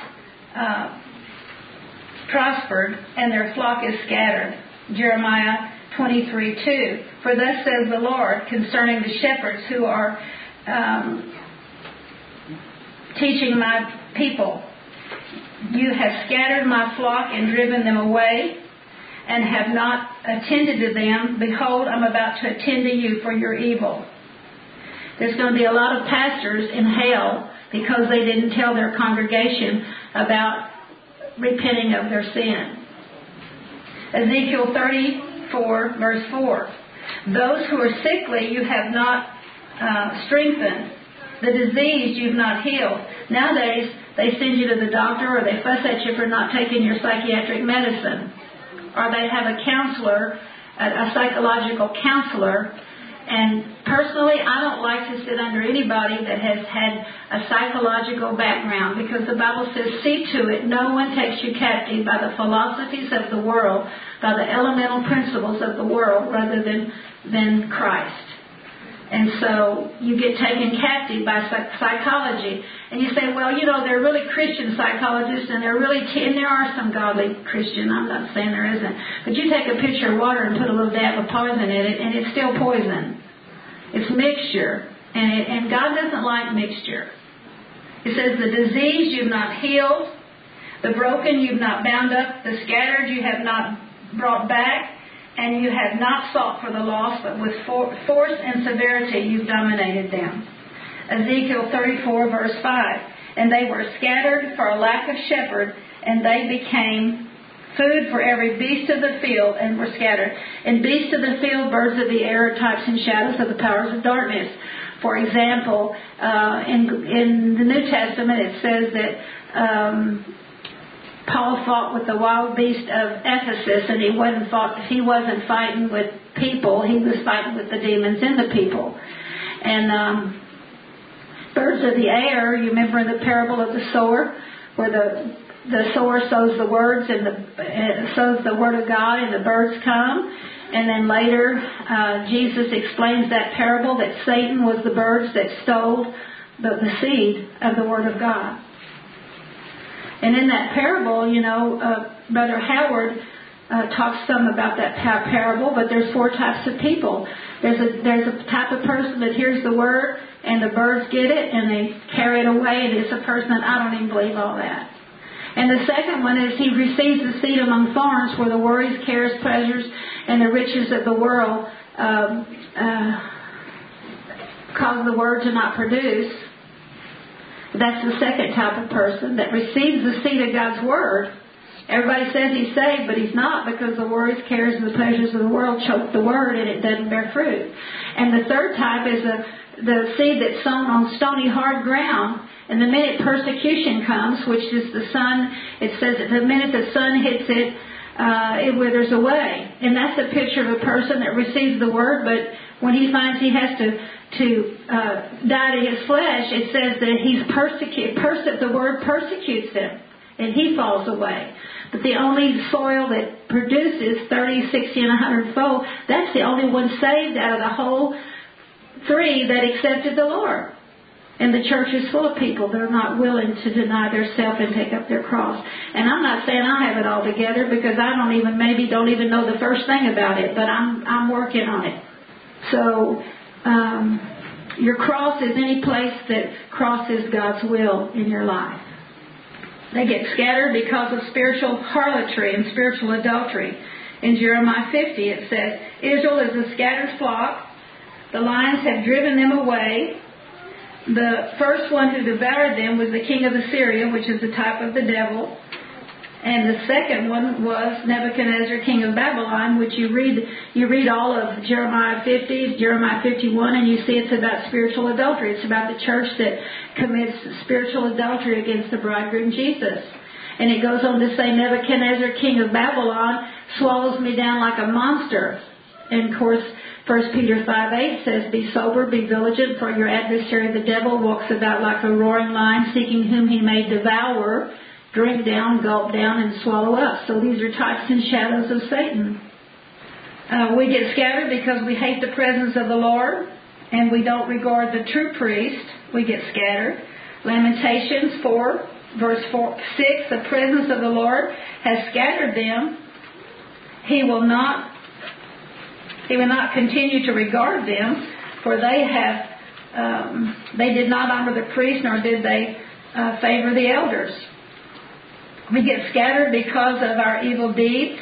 prospered, and their flock is scattered. Jeremiah 23:2. For thus says the Lord concerning the shepherds who are teaching my people. You have scattered my flock and driven them away, and have not attended to them. Behold, I'm about to attend to you for your evil. There's going to be a lot of pastors in hell because they didn't tell their congregation about repenting of their sin. Ezekiel 34, verse 4. Those who are sickly you have not strengthened. The disease you've not healed. Nowadays, they send you to the doctor, or they fuss at you for not taking your psychiatric medicine. Or they have a counselor, a psychological counselor. And personally, I don't like to sit under anybody that has had a psychological background, because the Bible says, see to it, no one takes you captive by the philosophies of the world, by the elemental principles of the world, rather than Christ. And so you get taken captive by psychology. And you say, well, you know, they're really Christian psychologists, and and there are some godly Christian. I'm not saying there isn't. But you take a pitcher of water and put a little dab of poison in it, and it's still poison. It's mixture. And God doesn't like mixture. It says the disease you've not healed, the broken you've not bound up, the scattered you have not brought back, and you have not sought for the lost, but with force and severity you've dominated them. Ezekiel 34, verse 5. And they were scattered for a lack of shepherd, and they became food for every beast of the field, and were scattered. And beasts of the field, birds of the air, types and shadows of the powers of darkness. For example, in the New Testament it says that Paul fought with the wild beast of Ephesus, and he wasn't fighting with people. He was fighting with the demons in the people. And birds of the air, you remember in the parable of the sower, where the sower sows the words and sows the word of God, and the birds come. And then later, Jesus explains that parable, that Satan was the birds that stole the seed of the word of God. And in that parable, you know, Brother Howard talks some about that parable, but there's 4 types of people. There's a type of person that hears the word, and the birds get it, and they carry it away, and it's a person that I don't even believe all that. And the second one is he receives the seed among thorns, where the worries, cares, pleasures, and the riches of the world cause the word to not produce. That's the second type of person that receives the seed of God's word. Everybody says he's saved, but he's not, because the worries, cares, and the pleasures of the world choke the word, and it doesn't bear fruit. And the third type is the seed that's sown on stony, hard ground. And the minute persecution comes, which is the sun, it says that the minute the sun hits it, it withers away. And that's a picture of a person that receives the word, but when he finds he has to die to his flesh, it says that the word persecutes him, and he falls away. But the only soil that produces 30, 60, and 100-fold, that's the only one saved out of the whole 3 that accepted the Lord. And the church is full of people that are not willing to deny their self and take up their cross. And I'm not saying I have it all together, because I don't even know the first thing about it, but I'm working on it. So your cross is any place that crosses God's will in your life. They get scattered because of spiritual harlotry and spiritual adultery. In Jeremiah 50 it says, Israel is a scattered flock. The lions have driven them away. The first one who devoured them was the king of Assyria, which is the type of the devil. And the second one was Nebuchadnezzar, king of Babylon, which you read all of Jeremiah 50, Jeremiah 51, and you see it's about spiritual adultery. It's about the church that commits spiritual adultery against the bridegroom Jesus. And it goes on to say, Nebuchadnezzar, king of Babylon, swallows me down like a monster. And of course, 1 Peter 5:8 says, be sober, be vigilant, for your adversary the devil walks about like a roaring lion, seeking whom he may devour, drink down, gulp down, and swallow up. So these are types and shadows of Satan. We get scattered because we hate the presence of the Lord, and we don't regard the true priest. We get scattered. Lamentations 4, verse 6, the presence of the Lord has scattered them. He will not continue to regard them, for they did not honor the priest, nor did they favor the elders. We get scattered because of our evil deeds.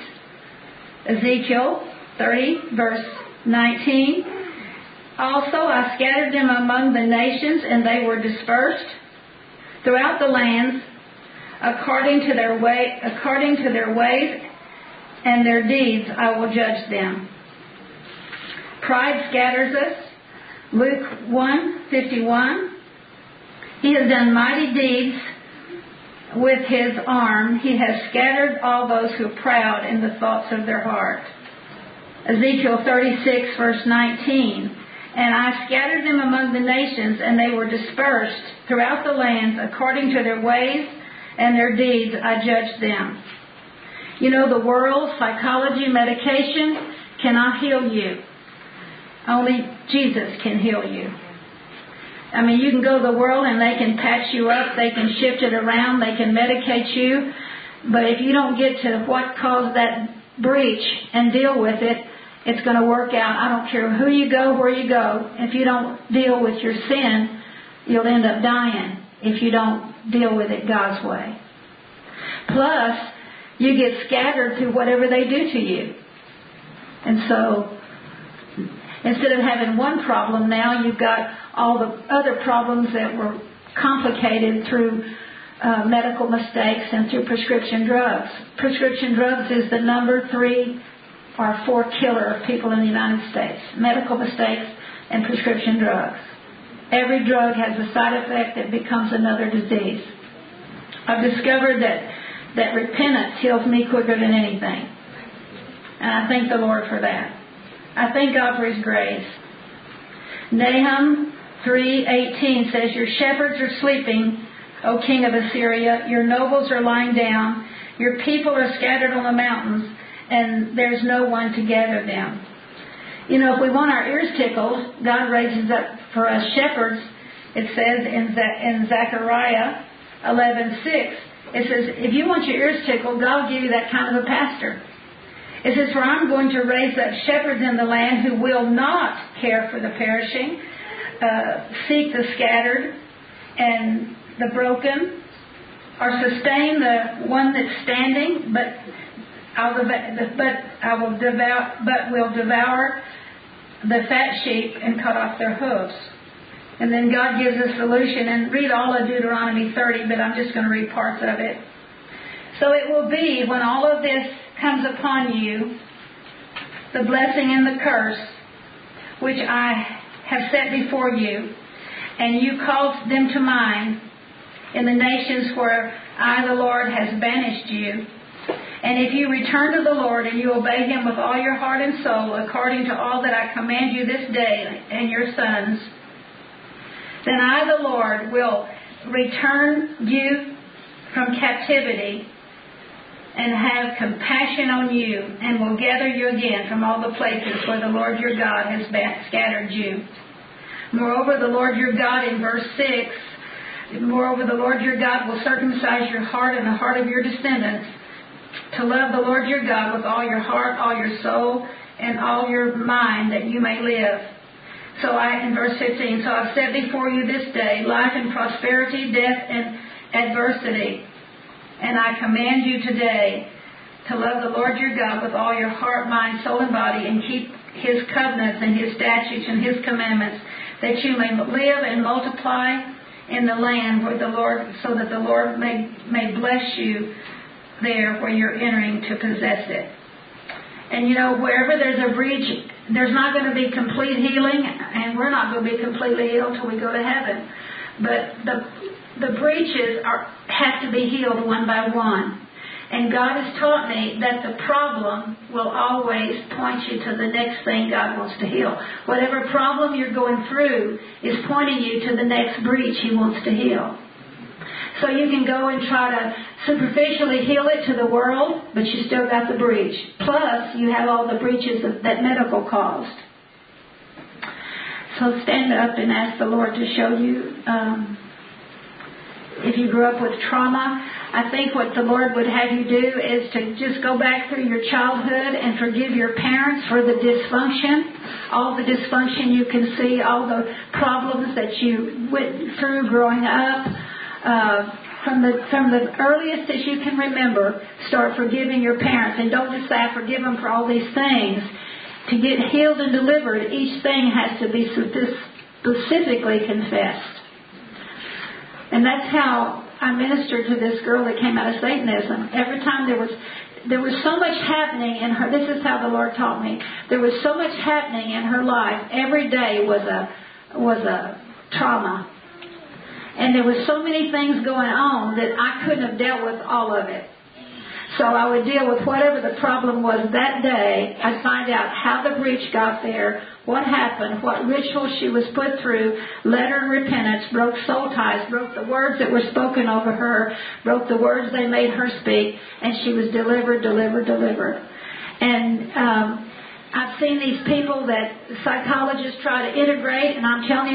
Ezekiel 30, verse 19. Also I scattered them among the nations, and they were dispersed throughout the lands according to their ways and their deeds I will judge them. Pride scatters us. Luke 1:51. He has done mighty deeds with his arm. He has scattered all those who are proud in the thoughts of their heart. Ezekiel 36, verse 19. And I scattered them among the nations, and they were dispersed throughout the lands according to their ways and their deeds I judged them. You know, the world, psychology, medication cannot heal you. Only Jesus can heal you. I mean, you can go to the world and they can patch you up, they can shift it around, they can medicate you, but if you don't get to what caused that breach and deal with it, it's going to work out. I don't care who you go, where you go. If you don't deal with your sin, you'll end up dying if you don't deal with it God's way. Plus, you get scattered through whatever they do to you. And so, instead of having one problem, now you've got all the other problems that were complicated through medical mistakes and through prescription drugs. Prescription drugs is the number 3 or 4 killer of people in the United States. Medical mistakes and prescription drugs. Every drug has a side effect that becomes another disease. I've discovered that repentance heals me quicker than anything. And I thank the Lord for that. I thank God for His grace. Nahum 3:18 says, your shepherds are sleeping, O king of Assyria. Your nobles are lying down. Your people are scattered on the mountains, and there's no one to gather them. You know, if we want our ears tickled, God raises up for us shepherds. It says in Zechariah 11:6, it says, if you want your ears tickled, God will give you that kind of a pastor. It says, for I'm going to raise up shepherds in the land who will not care for the perishing, seek the scattered and the broken, or sustain the one that's standing, but will devour the fat sheep and cut off their hooves. And then God gives a solution, and read all of Deuteronomy 30, but I'm just going to read parts of it. So it will be when all of this comes upon you, the blessing and the curse, which I have set before you, and you call them to mind in the nations where I, the Lord, has banished you, And if you return to the Lord and you obey Him with all your heart and soul, according to all that I command you this day and your sons, then I, the Lord, will return you from captivity and have compassion on you, and will gather you again from all the places where the Lord your God has scattered you. Moreover, the Lord your God, in verse 6, moreover, the Lord your God will circumcise your heart and the heart of your descendants, to love the Lord your God with all your heart, all your soul, and all your mind, that you may live. In verse 15, so I've set before you this day life and prosperity, death and adversity. And I command you today to love the Lord your God with all your heart, mind, soul, and body, and keep His covenants and His statutes and His commandments, that you may live and multiply in the land where the Lord, so that the Lord may bless you there where you're entering to possess it. And wherever there's a breach, there's not going to be complete healing, and we're not going to be completely healed till we go to heaven. But the breaches have to be healed one by one. And God has taught me that the problem will always point you to the next thing God wants to heal. Whatever problem you're going through is pointing you to the next breach He wants to heal. So you can go and try to superficially heal it to the world, but you still got the breach. Plus, you have all the breaches that medical caused. So stand up and ask the Lord to show you. If you grew up with trauma, I think what the Lord would have you do is to just go back through your childhood and forgive your parents for the dysfunction, all the dysfunction you can see, all the problems that you went through growing up. From the earliest that you can remember, start forgiving your parents. And don't just say, I forgive them for all these things. To get healed and delivered, each thing has to be specifically confessed. And that's how I ministered to this girl that came out of Satanism. Every time there was so much happening in her. This is how the Lord taught me. There was so much happening in her life. Every day was a trauma. And there was so many things going on that I couldn't have dealt with all of it. So I would deal with whatever the problem was that day. I'd find out how the breach got there, what happened, what ritual she was put through, led her in repentance, broke soul ties, broke the words that were spoken over her, broke the words they made her speak, and she was delivered. And I've seen these people that psychologists try to integrate, and I'm telling you,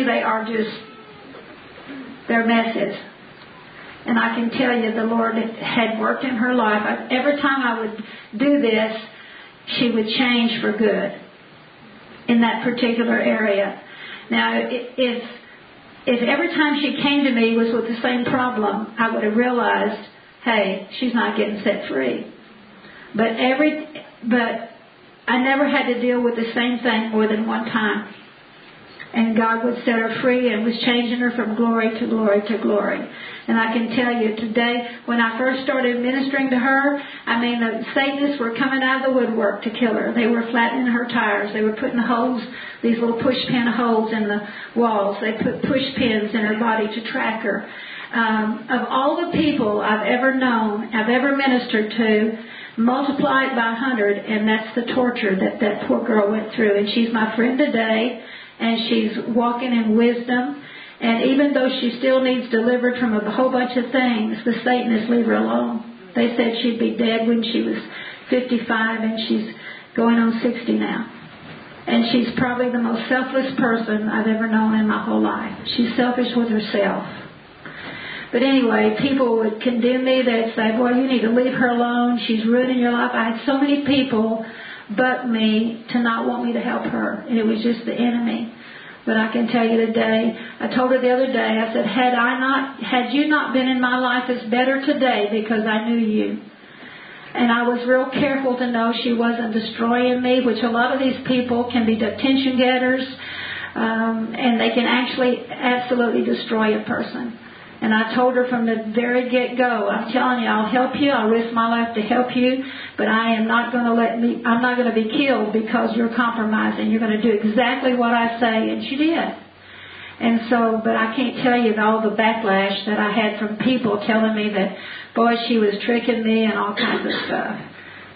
they're messes. And I can tell you the Lord had worked in her life. Every time I would do this, she would change for good in that particular area. Now, if every time she came to me was with the same problem, I would have realized, hey, she's not getting set free. But I never had to deal with the same thing more than one time. And God would set her free and was changing her from glory to glory to glory. And I can tell you today, when I first started ministering to her, the Satanists were coming out of the woodwork to kill her. They were flattening her tires. They were putting holes, these little push pin holes in the walls. They put push pins in her body to track her. Of all the people I've ever known, I've ever ministered to, multiply it by 100, and that's the torture that poor girl went through. And she's my friend today. And she's walking in wisdom. And even though she still needs delivered from a whole bunch of things, the Satanists leave her alone. They said she'd be dead when she was 55, and she's going on 60 now. And she's probably the most selfless person I've ever known in my whole life. She's selfish with herself. But anyway, people would condemn me. They'd say, boy, you need to leave her alone. She's ruining your life. I had so many people but me to not want me to help her. And it was just the enemy. But I can tell you today, I told her the other day, I said, had you not been in my life, it's better today because I knew you. And I was real careful to know she wasn't destroying me, which a lot of these people can be attention getters, and they can actually absolutely destroy a person. And I told her from the very get-go, I'm telling you, I'll help you. I'll risk my life to help you. But I'm not going to be killed because you're compromising. You're going to do exactly what I say. And she did. And so, but I can't tell you all the backlash that I had from people telling me that, boy, she was tricking me and all kinds of stuff.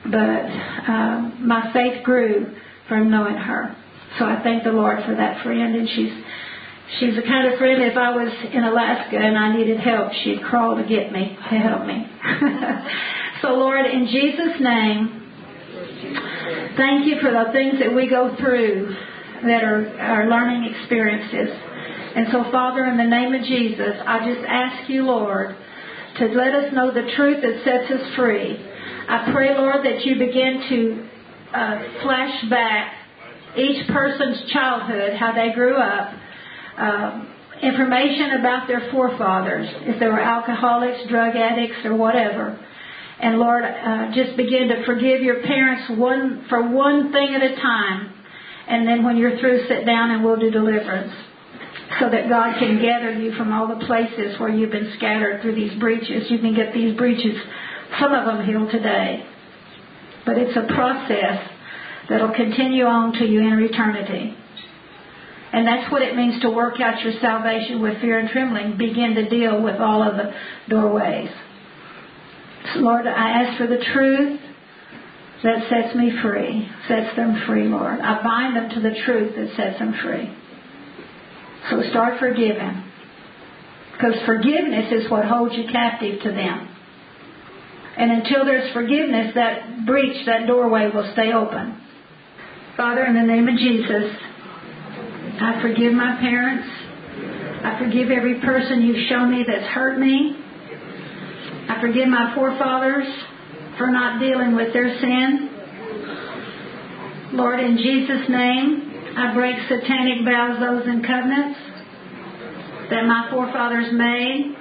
but my faith grew from knowing her. So I thank the Lord for that friend, and she's the kind of friend, if I was in Alaska and I needed help, she'd crawl to get me, to help me. So Lord, in Jesus' name, thank you for the things that we go through that are learning experiences. And so, Father, in the name of Jesus, I just ask you, Lord, to let us know the truth that sets us free. I pray, Lord, that you begin to flash back each person's childhood, how they grew up, information about their forefathers, if they were alcoholics, drug addicts, or whatever. And Lord, just begin to forgive your parents for one thing at a time. And then when you're through, sit down and we'll do deliverance. So that God can gather you from all the places where you've been scattered through these breaches. You can get these breaches, some of them healed today. But it's a process that'll continue on to you in eternity. And that's what it means to work out your salvation with fear and trembling. Begin to deal with all of the doorways. So Lord, I ask for the truth that sets me free, sets them free, Lord. I bind them to the truth that sets them free. So start forgiving. Because forgiveness is what holds you captive to them. And until there's forgiveness, that breach, that doorway will stay open. Father, in the name of Jesus, I forgive my parents. I forgive every person you've shown me that's hurt me. I forgive my forefathers for not dealing with their sin. Lord, in Jesus' name, I break satanic vows, oaths, and covenants that my forefathers made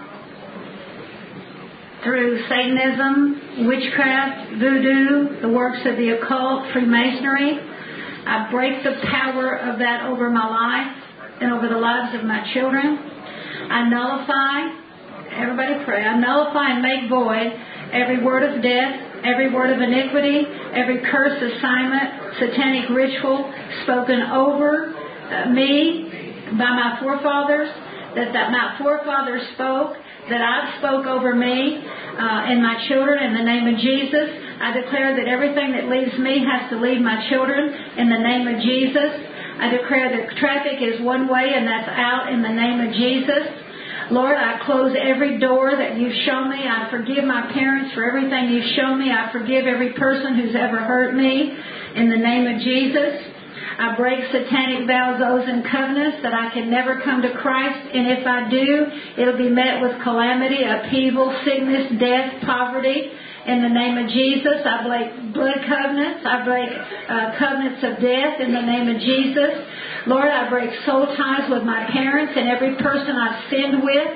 through Satanism, witchcraft, voodoo, the works of the occult, Freemasonry. I break the power of that over my life and over the lives of my children. I nullify, everybody pray, I nullify and make void every word of death, every word of iniquity, every curse, assignment, satanic ritual spoken over me by my forefathers, that my forefathers spoke, that I spoke over me and my children in the name of Jesus. I declare that everything that leaves me has to leave my children in the name of Jesus. I declare that traffic is one way and that's out in the name of Jesus. Lord, I close every door that you've shown me. I forgive my parents for everything you've shown me. I forgive every person who's ever hurt me in the name of Jesus. I break satanic vows, oaths, and covenants that I can never come to Christ. And if I do, it'll be met with calamity, upheaval, sickness, death, poverty. In the name of Jesus, I break blood covenants. I break covenants of death in the name of Jesus. Lord, I break soul ties with my parents and every person I've sinned with.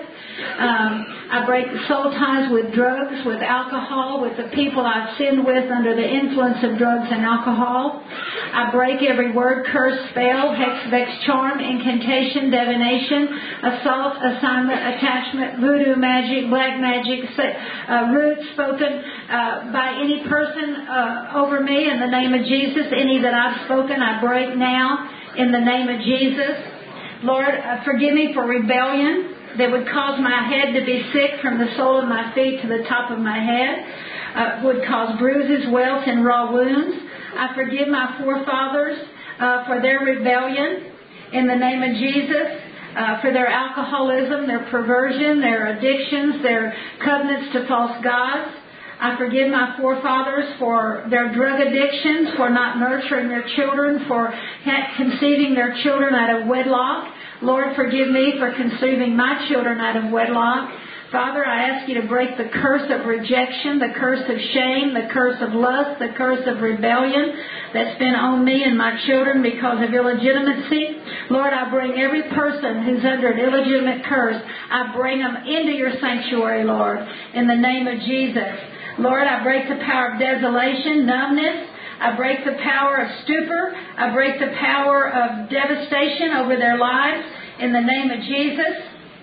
I break soul ties with drugs, with alcohol, with the people I've sinned with under the influence of drugs and alcohol. I break every word, curse, spell, hex, vex, charm, incantation, divination, assault, assignment, attachment, voodoo magic, black magic, root spoken by any person over me in the name of Jesus. Any that I've spoken, I break now in the name of Jesus. Lord, forgive me for rebellion that would cause my head to be sick from the sole of my feet to the top of my head, would cause bruises, welts, and raw wounds. I forgive my forefathers for their rebellion in the name of Jesus, for their alcoholism, their perversion, their addictions, their covenants to false gods. I forgive my forefathers for their drug addictions, for not nurturing their children, for conceiving their children out of wedlock. Lord, forgive me for conceiving my children out of wedlock. Father, I ask you to break the curse of rejection, the curse of shame, the curse of lust, the curse of rebellion that's been on me and my children because of illegitimacy. Lord, I bring every person who's under an illegitimate curse, I bring them into your sanctuary, Lord, in the name of Jesus. Lord, I break the power of desolation, numbness. I break the power of stupor. I break the power of devastation over their lives in the name of Jesus.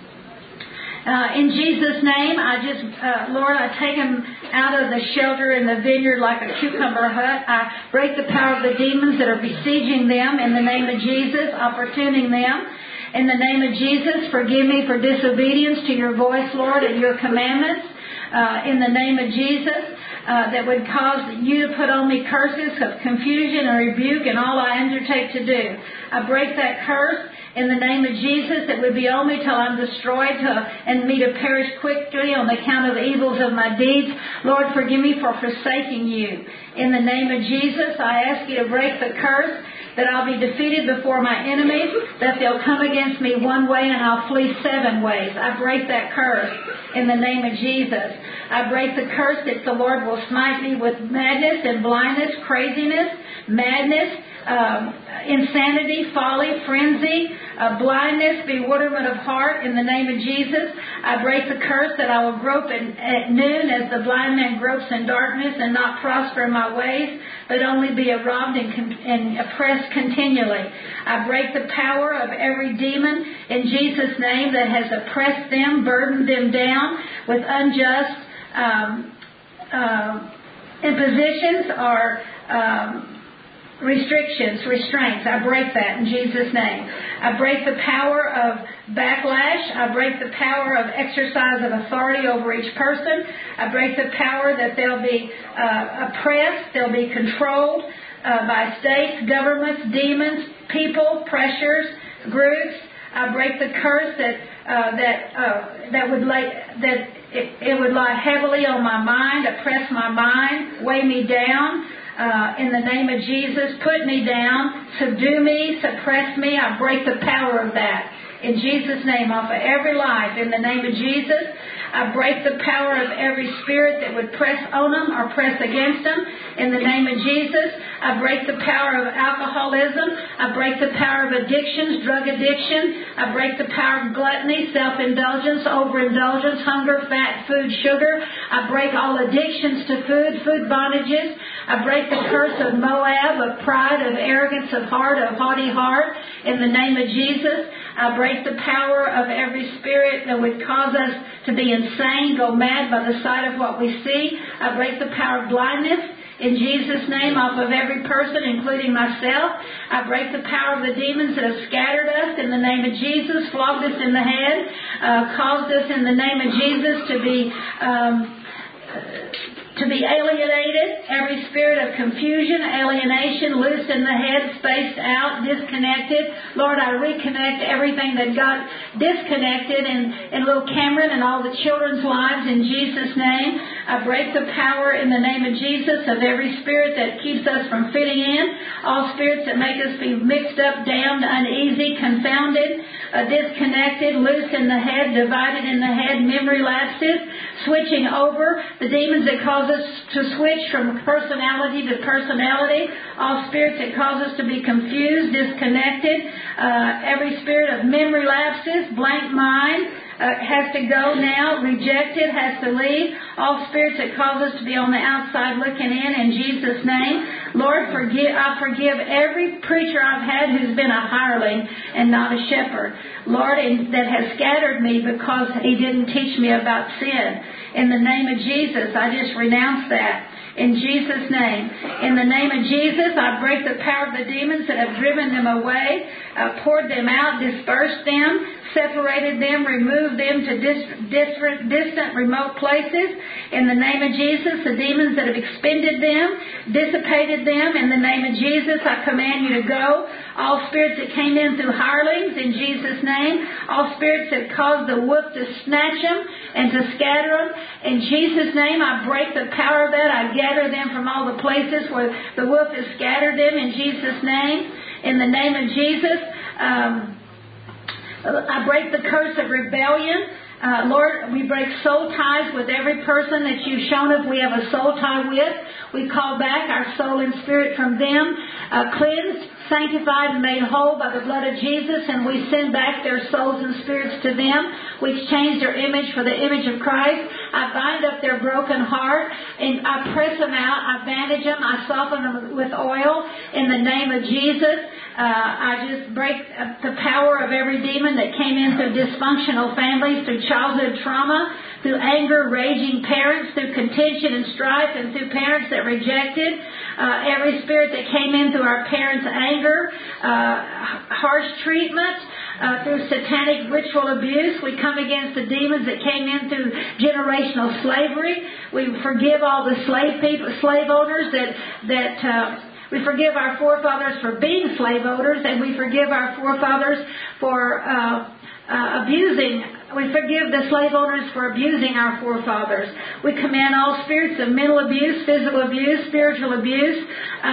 In Jesus' name, Lord, I take them out of the shelter in the vineyard like a cucumber hut. I break the power of the demons that are besieging them in the name of Jesus, opportuning them. In the name of Jesus, forgive me for disobedience to your voice, Lord, and your commandments. In the name of Jesus, that would cause you to put on me curses of confusion and rebuke in all I undertake to do. I break that curse in the name of Jesus that would be on me till I'm destroyed and me to perish quickly on account of the evils of my deeds. Lord, forgive me for forsaking you. In the name of Jesus, I ask you to break the curse that I'll be defeated before my enemies, that they'll come against me one way and I'll flee 7 ways. I break that curse in the name of Jesus. I break the curse that the Lord will smite me with madness and blindness, craziness, madness, insanity, folly, frenzy, blindness, bewilderment of heart in the name of Jesus. I break the curse that I will grope at noon as the blind man gropes in darkness and not prosper in my ways, but only be robbed and oppressed continually. I break the power of every demon in Jesus' name that has oppressed them, burdened them down with unjust impositions or restraints. I break that in Jesus' name. I break the power of backlash. I break the power of exercise of authority over each person. I break the power that they'll be oppressed, they'll be controlled by states, governments, demons, people, pressures, groups. I break the curse that it would lie heavily on my mind, oppress my mind, weigh me down. In the name of Jesus, put me down, subdue me, suppress me. I break the power of that. In Jesus' name, off of every life. In the name of Jesus, I break the power of every spirit that would press on them or press against them. In the name of Jesus, I break the power of alcoholism. I break the power of addictions, drug addiction. I break the power of gluttony, self-indulgence, overindulgence, hunger, fat, food, sugar. I break all addictions to food bondages. I break the curse of Moab, of pride, of arrogance, of heart, of haughty heart. In the name of Jesus, I break the power of every spirit that would cause us to be insane, go mad by the sight of what we see. I break the power of blindness. In Jesus' name, off of every person, including myself. I break the power of the demons that have scattered us in the name of Jesus, flogged us in the head, caused us in the name of Jesus to be alienated, every spirit of confusion, alienation, loose in the head, spaced out, disconnected. Lord, I reconnect everything that got disconnected in little Cameron and all the children's lives in Jesus' name. I break the power in the name of Jesus of every spirit that keeps us from fitting in, all spirits that make us be mixed up, damned, uneasy, confounded, disconnected, loose in the head, divided in the head, memory lapses, switching over, the demons that cause us to switch from personality to personality, all spirits that cause us to be confused, disconnected, every spirit of memory lapses, blank mind, has to go now, rejected, has to leave. All spirits that cause us to be on the outside looking in Jesus' name. Lord, I forgive every preacher I've had who's been a hireling and not a shepherd. Lord, that has scattered me because he didn't teach me about sin. In the name of Jesus, I just renounce that. In Jesus' name. In the name of Jesus, I break the power of the demons that have driven them away, poured them out, dispersed them, separated them, removed them to distant, remote places. In the name of Jesus, the demons that have expended them, dissipated them. In the name of Jesus, I command you to go. All spirits that came in through hirelings, in Jesus' name. All spirits that caused the wolf to snatch them and to scatter them. In Jesus' name, I break the power of that. I gather them from all the places where the wolf has scattered them, in Jesus' name. In the name of Jesus, I break the curse of rebellion. Lord, we break soul ties with every person that you've shown us we have a soul tie with. We call back our soul and spirit from them, cleansed, sanctified, and made whole by the blood of Jesus, and we send back their souls and spirits to them. We exchange their image for the image of Christ. I bind up their broken heart, and I press them out. I bandage them. I soften them with oil in the name of Jesus. I just break the power of every demon that came in through dysfunctional families, through childhood trauma, through anger, raging parents, through contention and strife, and through parents that rejected. Every spirit that came in through our parents' anger, harsh treatment, through satanic ritual abuse. We come against the demons that came in through generational slavery. We forgive all the slave owners we forgive our forefathers for being slave owners, and we forgive our forefathers for abusing. We forgive the slave owners for abusing our forefathers. We command all spirits of mental abuse, physical abuse, spiritual abuse,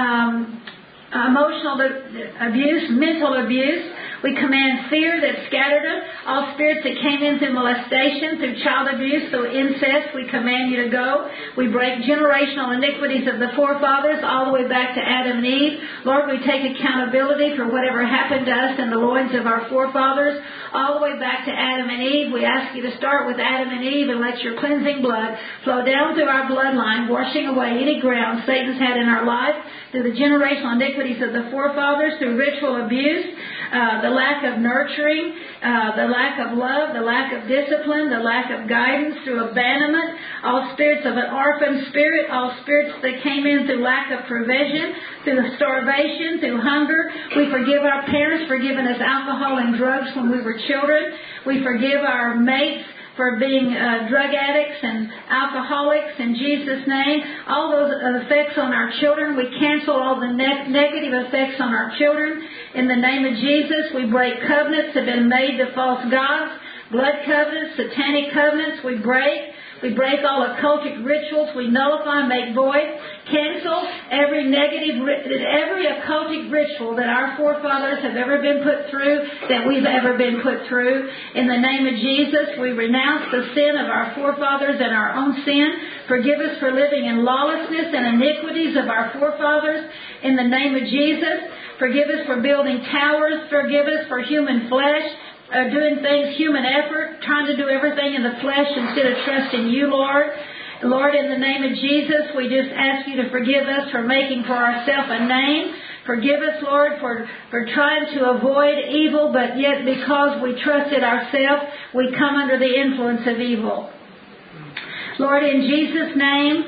emotional abuse, mental abuse. We command fear that scattered them. All spirits that came in through molestation, through child abuse, through incest, we command you to go. We break generational iniquities of the forefathers all the way back to Adam and Eve. Lord, we take accountability for whatever happened to us in the loins of our forefathers, all the way back to Adam and Eve. We ask you to start with Adam and Eve and let your cleansing blood flow down through our bloodline, washing away any ground Satan's had in our life, through the generational iniquities of the forefathers, through ritual abuse, the lack of nurturing, the lack of love, the lack of discipline, the lack of guidance, through abandonment, all spirits of an orphan spirit, all spirits that came in through lack of provision, through starvation, through hunger. We forgive our parents for giving us alcohol and drugs when we were children. We forgive our mates for being drug addicts and alcoholics in Jesus' name. All those effects on our children, we cancel all the negative effects on our children. In the name of Jesus, we break covenants that have been made to false gods, blood covenants, satanic covenants, we break. We break all occultic rituals. We nullify, make void, cancel every occultic ritual that our forefathers have ever been put through, that we've ever been put through. In the name of Jesus, we renounce the sin of our forefathers and our own sin. Forgive us for living in lawlessness and iniquities of our forefathers. In the name of Jesus, forgive us for building towers. Forgive us for human flesh. Doing things, human effort, trying to do everything in the flesh instead of trusting you, Lord. Lord, in the name of Jesus, we just ask you to forgive us for making for ourselves a name. Forgive us, Lord, for trying to avoid evil, but yet because we trusted ourselves, we come under the influence of evil. Lord, in Jesus' name,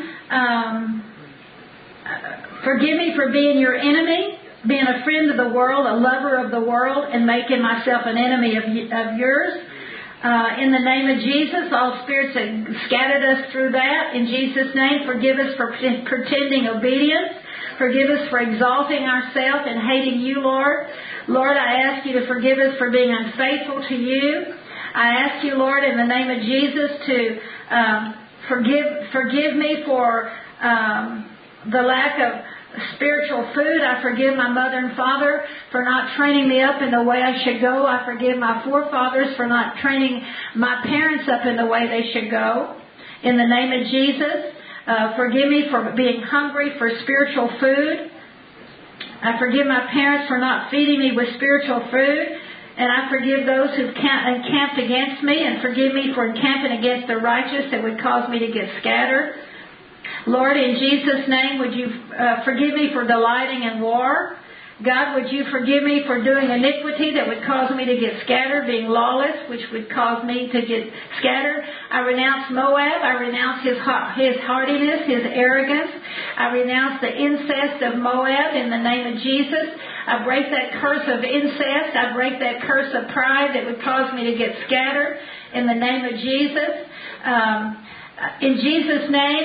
forgive me for being your enemy, being a friend of the world, a lover of the world, and making myself an enemy of yours. In the name of Jesus, all spirits that scattered us through that, in Jesus' name, forgive us for pretending obedience. Forgive us for exalting ourselves and hating you, Lord. Lord, I ask you to forgive us for being unfaithful to you. I ask you, Lord, in the name of Jesus, to forgive me for the lack of spiritual food. I forgive my mother and father for not training me up in the way I should go. I forgive my forefathers for not training my parents up in the way they should go. In the name of Jesus, forgive me for being hungry for spiritual food. I forgive my parents for not feeding me with spiritual food. And I forgive those who've encamped against me, and forgive me for encamping against the righteous that would cause me to get scattered. Lord, in Jesus' name, would you forgive me for delighting in war? God, would you forgive me for doing iniquity that would cause me to get scattered, being lawless, which would cause me to get scattered? I renounce Moab. I renounce his hardiness, his arrogance. I renounce the incest of Moab in the name of Jesus. I break that curse of incest. I break that curse of pride that would cause me to get scattered in the name of Jesus. In Jesus' name,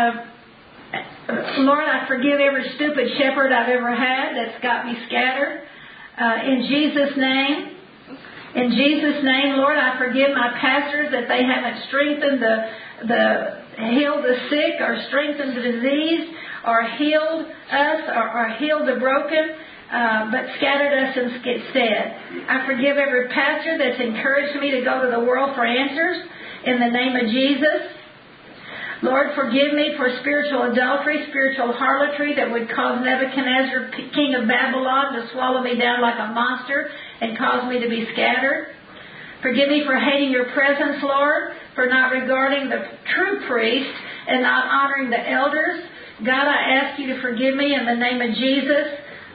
Lord, I forgive every stupid shepherd I've ever had that's got me scattered. In Jesus' name, Lord, I forgive my pastors that they haven't strengthened healed the sick, or strengthened the disease, or healed us, or healed the broken, but scattered us instead. I forgive every pastor that's encouraged me to go to the world for answers. In the name of Jesus. Lord, forgive me for spiritual adultery, spiritual harlotry that would cause Nebuchadnezzar, king of Babylon, to swallow me down like a monster and cause me to be scattered. Forgive me for hating your presence, Lord, for not regarding the true priest and not honoring the elders. God, I ask you to forgive me in the name of Jesus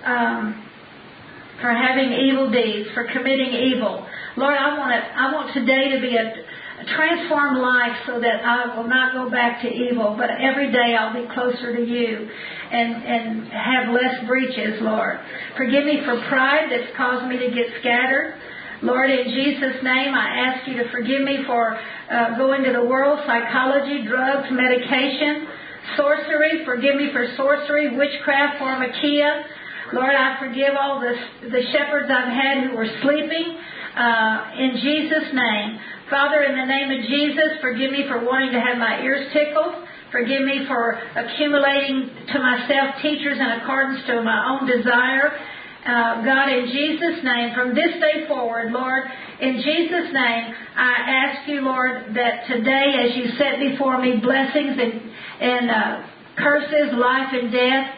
for having evil deeds, for committing evil. Lord, I want today to be a transformed life so that I will not go back to evil, but every day I'll be closer to you and have less breaches, Lord. Forgive me for pride that's caused me to get scattered. Lord, in Jesus' name, I ask you to forgive me for going to the world, psychology, drugs, medication, sorcery. Forgive me for sorcery, witchcraft, pharmakia. Lord, I forgive all the shepherds I've had who were sleeping. In Jesus' name. Father, in the name of Jesus, forgive me for wanting to have my ears tickled. Forgive me for accumulating to myself teachers in accordance to my own desire. God, in Jesus' name, from this day forward, Lord, in Jesus' name, I ask you, Lord, that today, as you set before me blessings and curses, life and death,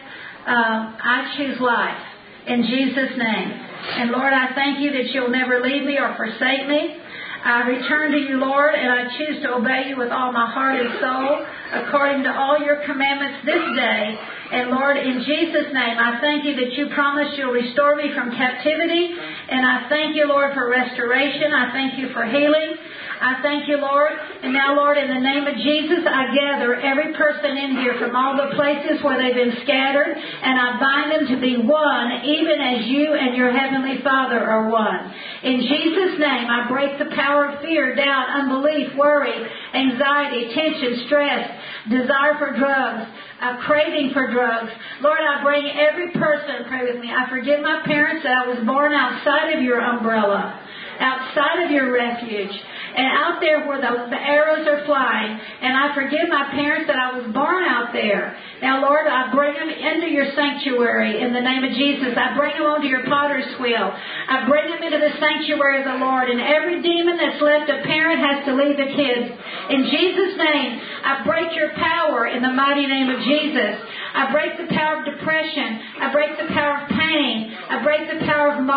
I choose life. In Jesus' name. And Lord, I thank you that you'll never leave me or forsake me. I return to you, Lord, and I choose to obey you with all my heart and soul, according to all your commandments this day. And Lord, in Jesus' name, I thank you that you promised you'll restore me from captivity. And I thank you, Lord, for restoration. I thank you for healing. I thank you, Lord. And now, Lord, in the name of Jesus, I gather every person in here from all the places where they've been scattered, and I bind them to be one, even as you and your Heavenly Father are one. In Jesus' name, I break the power of fear, doubt, unbelief, worry, anxiety, tension, stress, desire for drugs, craving for drugs. Lord, I bring every person, pray with me. I forgive my parents that I was born outside of your umbrella, outside of your refuge, and out there where the arrows are flying. And I forgive my parents that I was born out there. Now, Lord, I bring them into your sanctuary in the name of Jesus. I bring them onto your potter's wheel. I bring them into the sanctuary of the Lord. And every demon that's left a parent has to leave the kids. In Jesus' name, I break your power in the mighty name of Jesus. I break the power of depression. I break the power of pain. I break the power of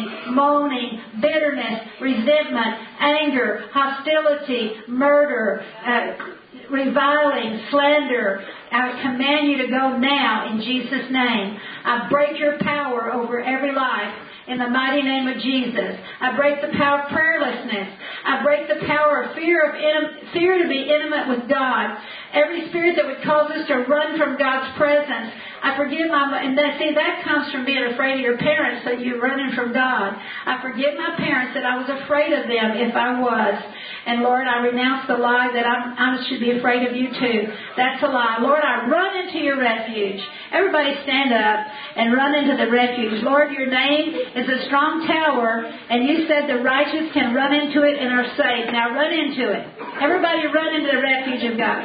moaning, bitterness, resentment, anger, hostility, murder, reviling, slander. I command you to go now in Jesus' name. I break your power over every life in the mighty name of Jesus. I break the power of prayerlessness. I break the power of fear to be intimate with God. Every spirit that would cause us to run from God's presence. I forgive that comes from being afraid of your parents, so you're running from God. I forgive my parents that I was afraid of them if I was. And Lord, I renounce the lie that I should be afraid of you too. That's a lie. Lord, I run into your refuge. Everybody stand up and run into the refuge. Lord, your name is a strong tower, and you said the righteous can run into it and are safe. Now run into it. Everybody run into the refuge of God.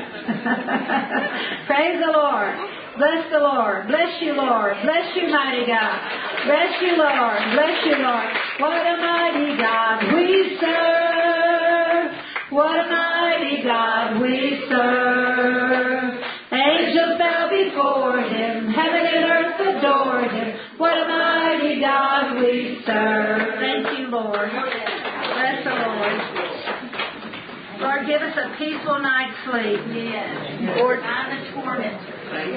Praise the Lord. Bless the Lord. Bless you, Lord. Bless you, mighty God. Bless you, Lord. Bless you, Lord. What a mighty God we serve. What a mighty God we serve. Angels bow before him. Heaven and earth adore him. What a mighty God we serve. Thank you, Lord. Bless the Lord. Lord, give us a peaceful night's sleep. Yes. Lord, I'm the tormentor.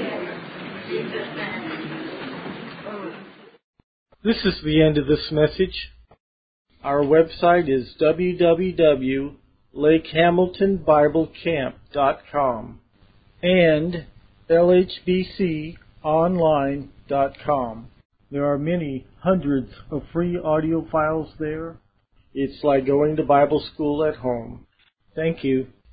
This is the end of this message. Our website is www.lakehamiltonbiblecamp.com and lhbconline.com. There are many hundreds of free audio files there. It's like going to Bible school at home. Thank you.